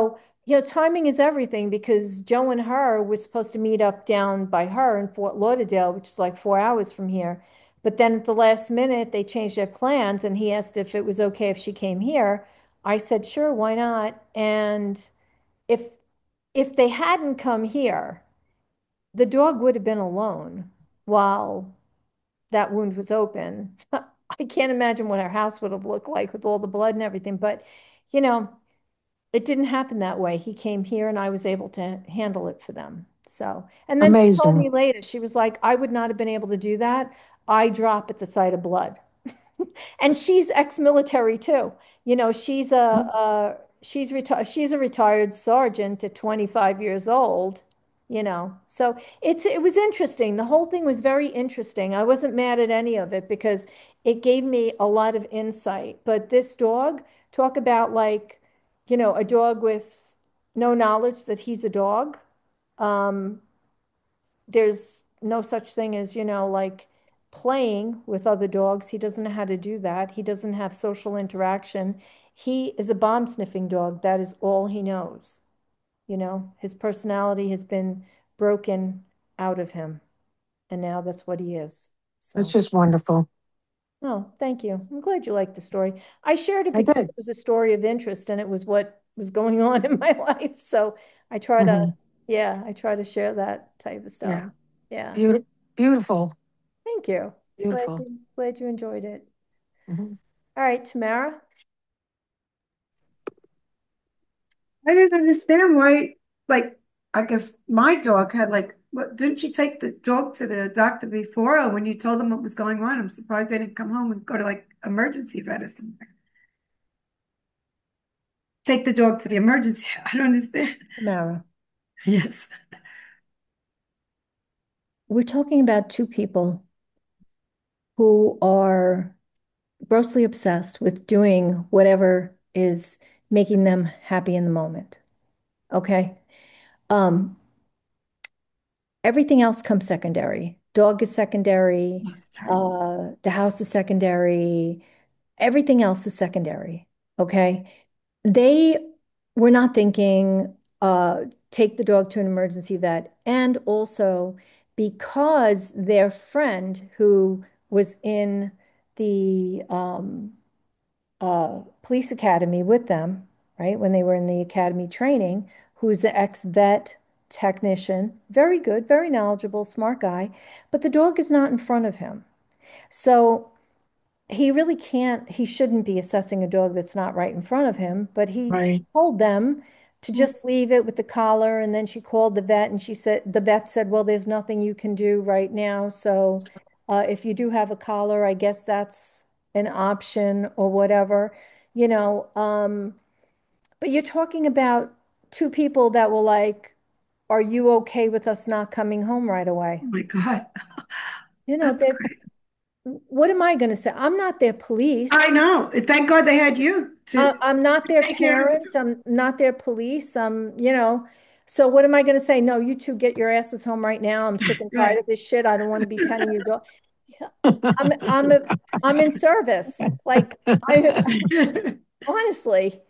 you know, timing is everything because Joe and her was supposed to meet up down by her in Fort Lauderdale, which is like four hours from here. But then at the last minute, they changed their plans and he asked if it was okay if she came here. I said, sure, why not? And if if they hadn't come here, the dog would have been alone while that wound was open. I can't imagine what our house would have looked like with all the blood and everything. But, you know, it didn't happen that way. He came here and I was able to handle it for them. So, and then she told Amazing. me later, she was like, I would not have been able to do that. I drop at the sight of blood. And she's ex-military too. You know, she's a, a she's retired she's a retired sergeant at twenty-five years old, you know. So it's it was interesting. The whole thing was very interesting. I wasn't mad at any of it because it gave me a lot of insight. But this dog, talk about like, you know, a dog with no knowledge that he's a dog. Um, there's no such thing as, you know, like playing with other dogs. He doesn't know how to do that. He doesn't have social interaction. He is a bomb sniffing dog. That is all he knows. You know, his personality has been broken out of him, and now that's what he is. It's So, just wonderful. oh, thank you. I'm glad you liked the story. I shared it I because did. it was a story of interest and it was what was going on in my life. So I try to, Hmm. yeah, I try to share that type of stuff. Yeah. Yeah. Beautiful. Beautiful. Thank you. Glad Beautiful. you, glad you enjoyed it. Hmm. All right, Tamara. I didn't understand why, like, like if my dog had like, what, didn't you take the dog to the doctor before or when you told them what was going on? I'm surprised they didn't come home and go to like emergency vet or something. Take the dog to the emergency. I don't understand. Tamara. Yes. We're talking about two people who are grossly obsessed with doing whatever is making them happy in the moment. Okay. Um, Everything else comes secondary. Dog is secondary. Oh, it's terrible. Uh, the house is secondary. Everything else is secondary. Okay. They were not thinking, uh, take the dog to an emergency vet. And also because their friend who was in the um, uh, police academy with them, right, when they were in the academy training, who's an ex-vet technician, very good, very knowledgeable, smart guy, but the dog is not in front of him. So he really can't, he shouldn't be assessing a dog that's not right in front of him, but he Right. told them to just leave it with the collar. And then she called the vet and she said, the vet said, well, there's nothing you can do right now. So uh, if you do have a collar, I guess that's an option or whatever, you know. Um, but you're talking about two people that were like, are you okay with us not coming home right away? Oh my God. You know, That's that great. what am I going to say? I'm not their I police. know. Thank God they had you I, to I'm not their take care of it. parent. I'm not their police. I'm, you know, so what am I going to say? No, you two get your asses home right now. I'm sick and tired Right. of this shit. I don't want to be tending your dog. Yeah, I'm, I'm, a, I'm in service. Like I, honestly,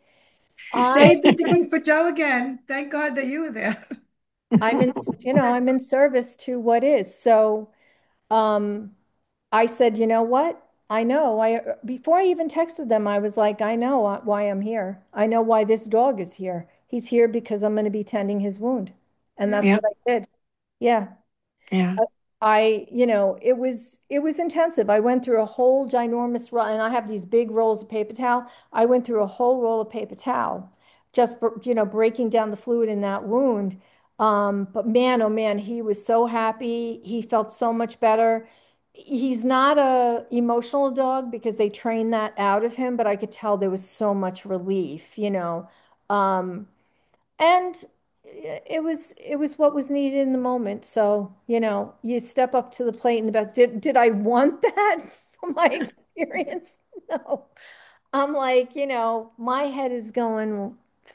I, Save the dog for Joe again. Thank God that you were there. I'm in, you know, I'm in service to what is. So, um, I said, you know what? I know. I before I even texted them, I was like, I know why I'm here. I know why this dog is here. He's here because I'm going to be tending his wound. And Yeah. that's Yeah. what I did. Yeah. Yeah. I, you know, it was it was intensive. I went through a whole ginormous roll, and I have these big rolls of paper towel. I went through a whole roll of paper towel, just you know, breaking down the fluid in that wound. Um, but man, oh man, he was so happy. He felt so much better. He's not a emotional dog because they trained that out of him, but I could tell there was so much relief, you know. Um, and it was it was what was needed in the moment. So, you know, you step up to the plate in the best. Did did I want that from my experience? No. I'm like, you know, my head is going, well,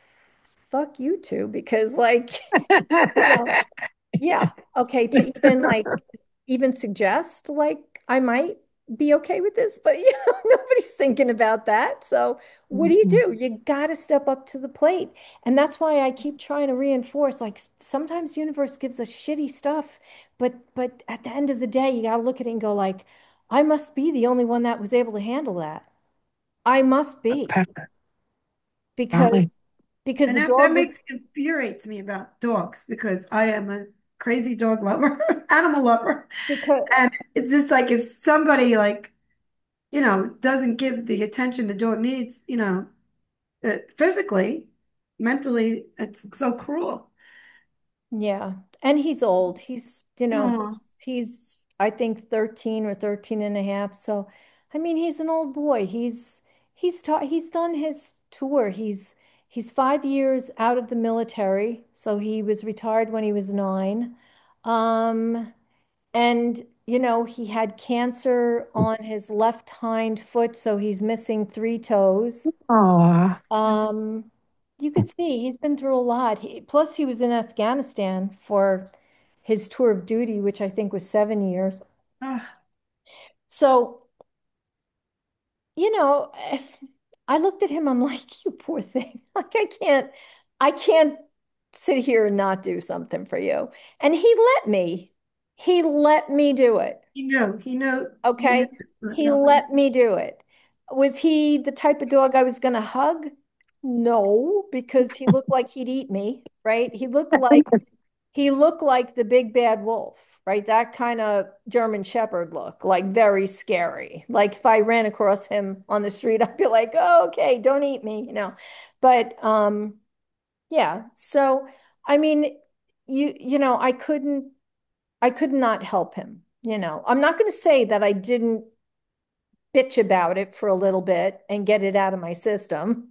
fuck you two, because like, you know, yeah, okay, to even like even suggest like I might be okay with this, but you know, nobody's thinking about that. So what do you Mhm. do? You got to step up to the plate. And that's why I keep trying to reinforce, like sometimes universe gives us shitty stuff, but but at the end of the day, you got to look at it and go like, I must be the only one that was able to handle that. I must be Apparently. because because And the that, that dog makes was infuriates me about dogs because I am a crazy dog lover, animal lover. because And it's just like if somebody like, you know, doesn't give the attention the dog needs, you know, uh, physically, mentally, it's so cruel. yeah, and he's old. He's, you know, he's, Oh, he's I think thirteen or thirteen and a half. So, I mean, he's an old boy. He's he's taught he's done his tour. He's he's five years out of the military. So he was retired when he was nine. Um, and you know, he had cancer on his left hind foot, so he's missing three toes. Oh, Um, you could see he's been through a lot. He, plus, he was in Afghanistan for his tour of duty, which I think was seven years. So, you know, as I looked at him, I'm like, you poor thing. Like, I can't, I can't sit here and not do something for you. And he let me. He let me do it. he knew, he knew, he knew Okay. He nothing. let me do it. Was he the type of dog I was going to hug? No, because he looked like he'd eat me, right? He looked like he looked like the big bad wolf, right? That kind of German Shepherd look, like very scary. Like if I ran across him on the street, I'd be like, "Oh, okay, don't eat me," you know. But um, yeah. So I mean, you you know, I couldn't I could not help him. You know, I'm not going to say that I didn't bitch about it for a little bit and get it out of my system.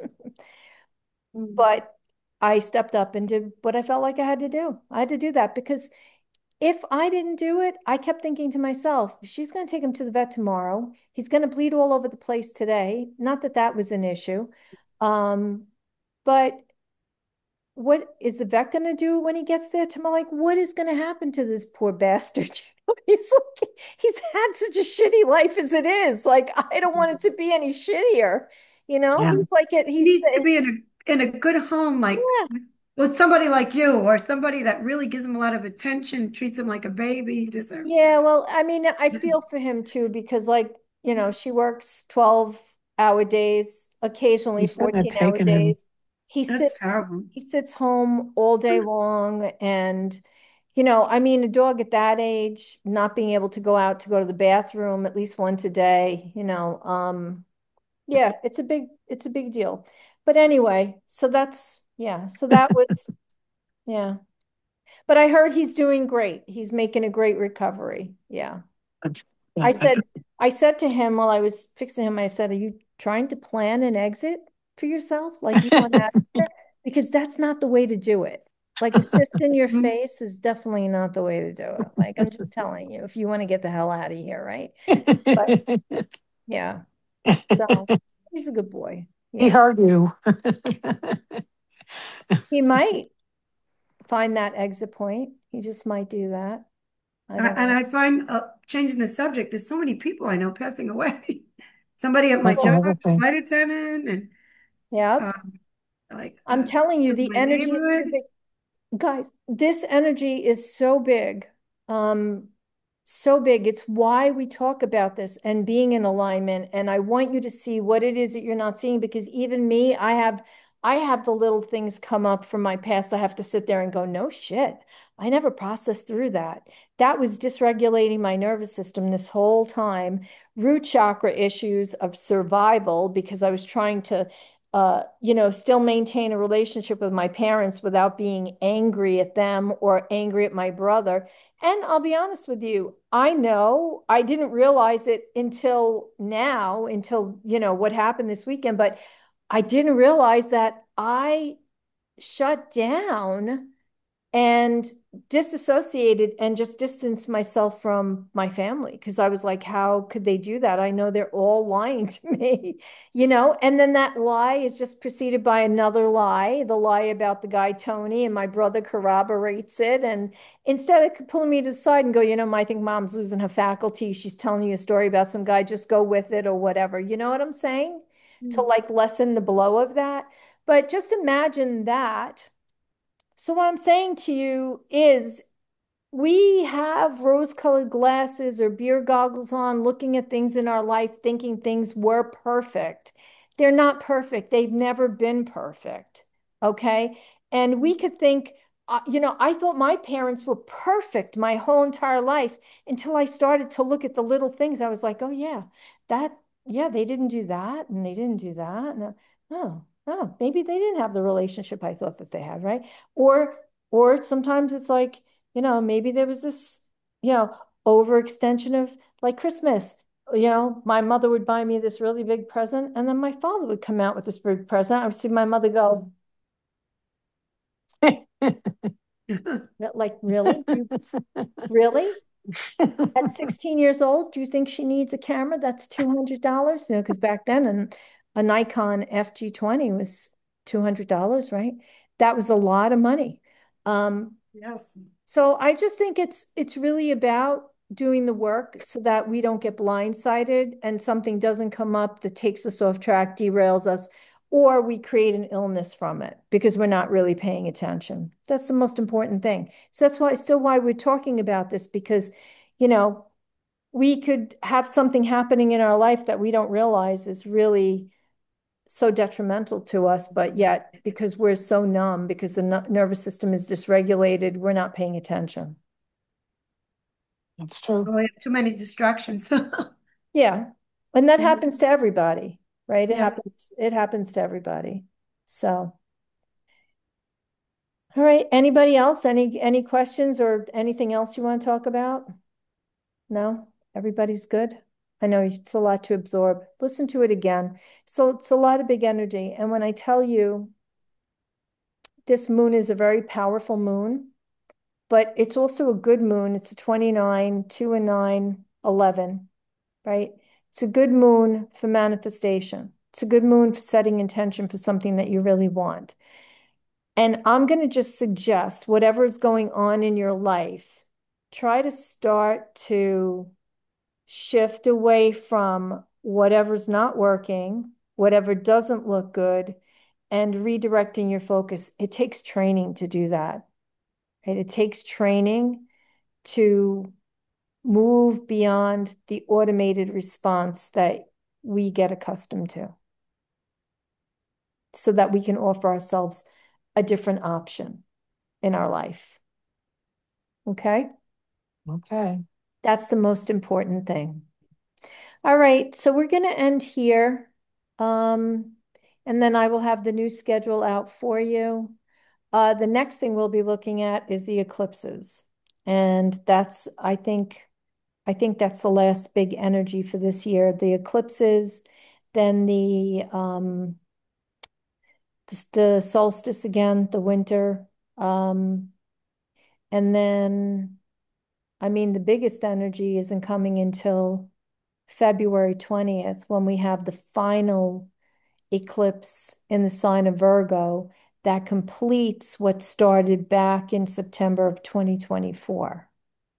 Mm. But I stepped up and did what I felt like I had to do. I had to do that because if I didn't do it, I kept thinking to myself, she's going to take him to the vet tomorrow. He's going to bleed all over the place today. Not that that was an issue. Um, but what is the vet going to do when he gets there tomorrow? Like, what is going to happen to this poor bastard? He's like, he's had such a shitty life as it is. Like, I don't want it to be any shittier. You know, yeah. he's like it. He He's needs to be in a in a good home, like yeah, with somebody like you or somebody that really gives him a lot of attention, treats him like a baby. He deserves yeah. that. Well, I mean, I feel for him too because, like, you know, she works twelve hour days, occasionally You shouldn't have fourteen hour taken him. days. He That's sits terrible. he sits home all day long and you know, I mean, a dog at that age, not being able to go out to go to the bathroom at least once a day, you know, um, yeah, it's a big, it's a big deal. But anyway, so that's, yeah, so that was, yeah. But I heard he's doing great. He's making a great recovery. Yeah. I said, I said to him while I was fixing him, I said, are you trying to plan an exit for yourself? Like you want out of here? Because that's not the way to do it. Like it's just in your Mhm. face is definitely not the way to do it. Like I'm just telling you, if you want to get the hell out of here, right? But yeah, so he's a good boy. He Yeah. heard you. He might find that exit point. He just might do that. I I- don't And know. I find uh, changing the subject, there's so many people I know passing away. Somebody at my That's job, another thing. flight attendant, and Yep. um, like I'm uh, telling you, the my energy is too neighborhood. big. Guys, this energy is so big. Um, so big. It's why we talk about this and being in alignment. And I want you to see what it is that you're not seeing because even me, I have I have the little things come up from my past. I have to sit there and go, no shit. I never processed through that. That was dysregulating my nervous system this whole time. Root chakra issues of survival because I was trying to uh, you know, still maintain a relationship with my parents without being angry at them or angry at my brother. And I'll be honest with you, I know I didn't realize it until now, until, you know, what happened this weekend, but I didn't realize that I shut down and disassociated and just distanced myself from my family because I was like, how could they do that? I know they're all lying to me, you know? And then that lie is just preceded by another lie, the lie about the guy Tony, and my brother corroborates it. And instead of pulling me to the side and go, you know, I think mom's losing her faculty. She's telling you a story about some guy, just go with it or whatever. You know what I'm saying? To Mm. like lessen the blow of that. But just imagine that. So what I'm saying to you is we have rose-colored glasses or beer goggles on, looking at things in our life, thinking things were perfect. They're not perfect. They've never been perfect. Okay. And we could think, uh, you know, I thought my parents were perfect my whole entire life until I started to look at the little things. I was like, oh, yeah, that, yeah, they didn't do that and they didn't do that. No, oh, oh, maybe they didn't have the relationship I thought that they had, right? Or, or sometimes it's like, you know, maybe there was this, you know, overextension of like Christmas. You know, my mother would buy me this really big present, and then my father would come out with this big present. I would see my mother go, like, really? You really? At sixteen years old, do you think she needs a camera that's two hundred dollars? You know, because back then an, a Nikon F G twenty was two hundred dollars, right? That was a lot of money. Um, Yes. So I just think it's it's really about doing the work so that we don't get blindsided and something doesn't come up that takes us off track, derails us, or we create an illness from it because we're not really paying attention. That's the most important thing. So that's why still why we're talking about this because, you know, we could have something happening in our life that we don't realize is really so detrimental to us, but yet because we're so numb, because the nervous system is dysregulated, we're not paying attention. That's true. We have too many distractions. Yeah. And that Mhm. happens to everybody, right? It Yeah. happens, it happens to everybody. So, all right. Anybody else? Any any questions or anything else you want to talk about? No? Everybody's good? I know it's a lot to absorb. Listen to it again. So it's a lot of big energy. And when I tell you this moon is a very powerful moon, but it's also a good moon. It's a twenty-nine, two and nine, eleven, right? It's a good moon for manifestation. It's a good moon for setting intention for something that you really want. And I'm going to just suggest whatever is going on in your life, try to start to shift away from whatever's not working, whatever doesn't look good, and redirecting your focus. It takes training to do that, right? It takes training to move beyond the automated response that we get accustomed to so that we can offer ourselves a different option in our life. Okay? Okay. That's the most important thing. All right, so we're going to end here. Um, and then I will have the new schedule out for you. Uh, the next thing we'll be looking at is the eclipses. And that's, I think, I think that's the last big energy for this year. The eclipses, then the um the, the solstice again, the winter. Um, and then I mean the biggest energy isn't coming until February twentieth when we have the final eclipse in the sign of Virgo that completes what started back in September of twenty twenty-four.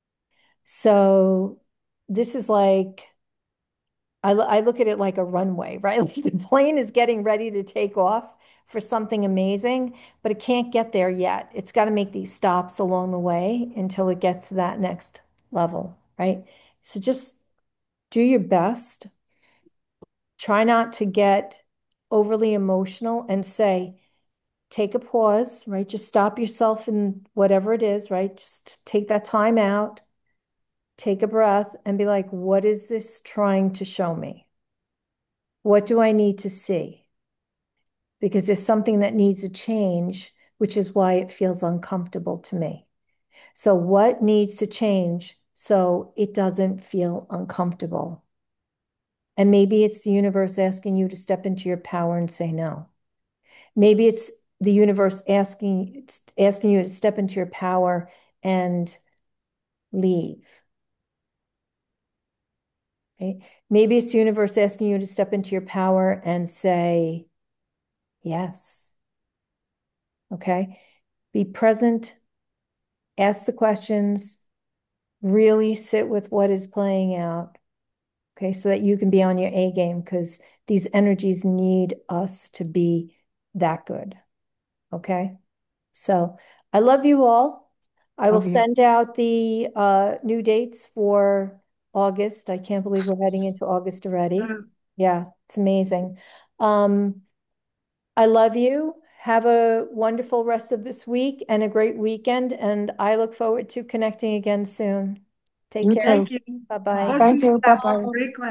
So this is like I, I look at it like a runway, right? Like the plane is getting ready to take off for something amazing, but it can't get there yet. It's got to make these stops along the way until it gets to that next level, right? So just do your best. Try not to get overly emotional and say, take a pause, right? Just stop yourself in whatever it is, right? Just take that time out, take a breath, and be like, what is this trying to show me? What do I need to see? Because there's something that needs a change, which is why it feels uncomfortable to me. So, what needs to change so it doesn't feel uncomfortable? And maybe it's the universe asking you to step into your power and say no. Maybe it's the universe asking asking you to step into your power and leave. Okay? Maybe it's the universe asking you to step into your power and say yes. Okay? Be present, ask the questions, really sit with what is playing out. Okay, so that you can be on your A game, because these energies need us to be that good. Okay, so I love you all. I will Love you. send out the uh, new dates for August. I can't believe we're heading into August already. Uh, Yeah, it's amazing. Um, I love you. Have a wonderful rest of this week and a great weekend. And I look forward to connecting again soon. Take You care. too. Thank you. Bye bye. Awesome Thank you. class. Bye-bye. Great class.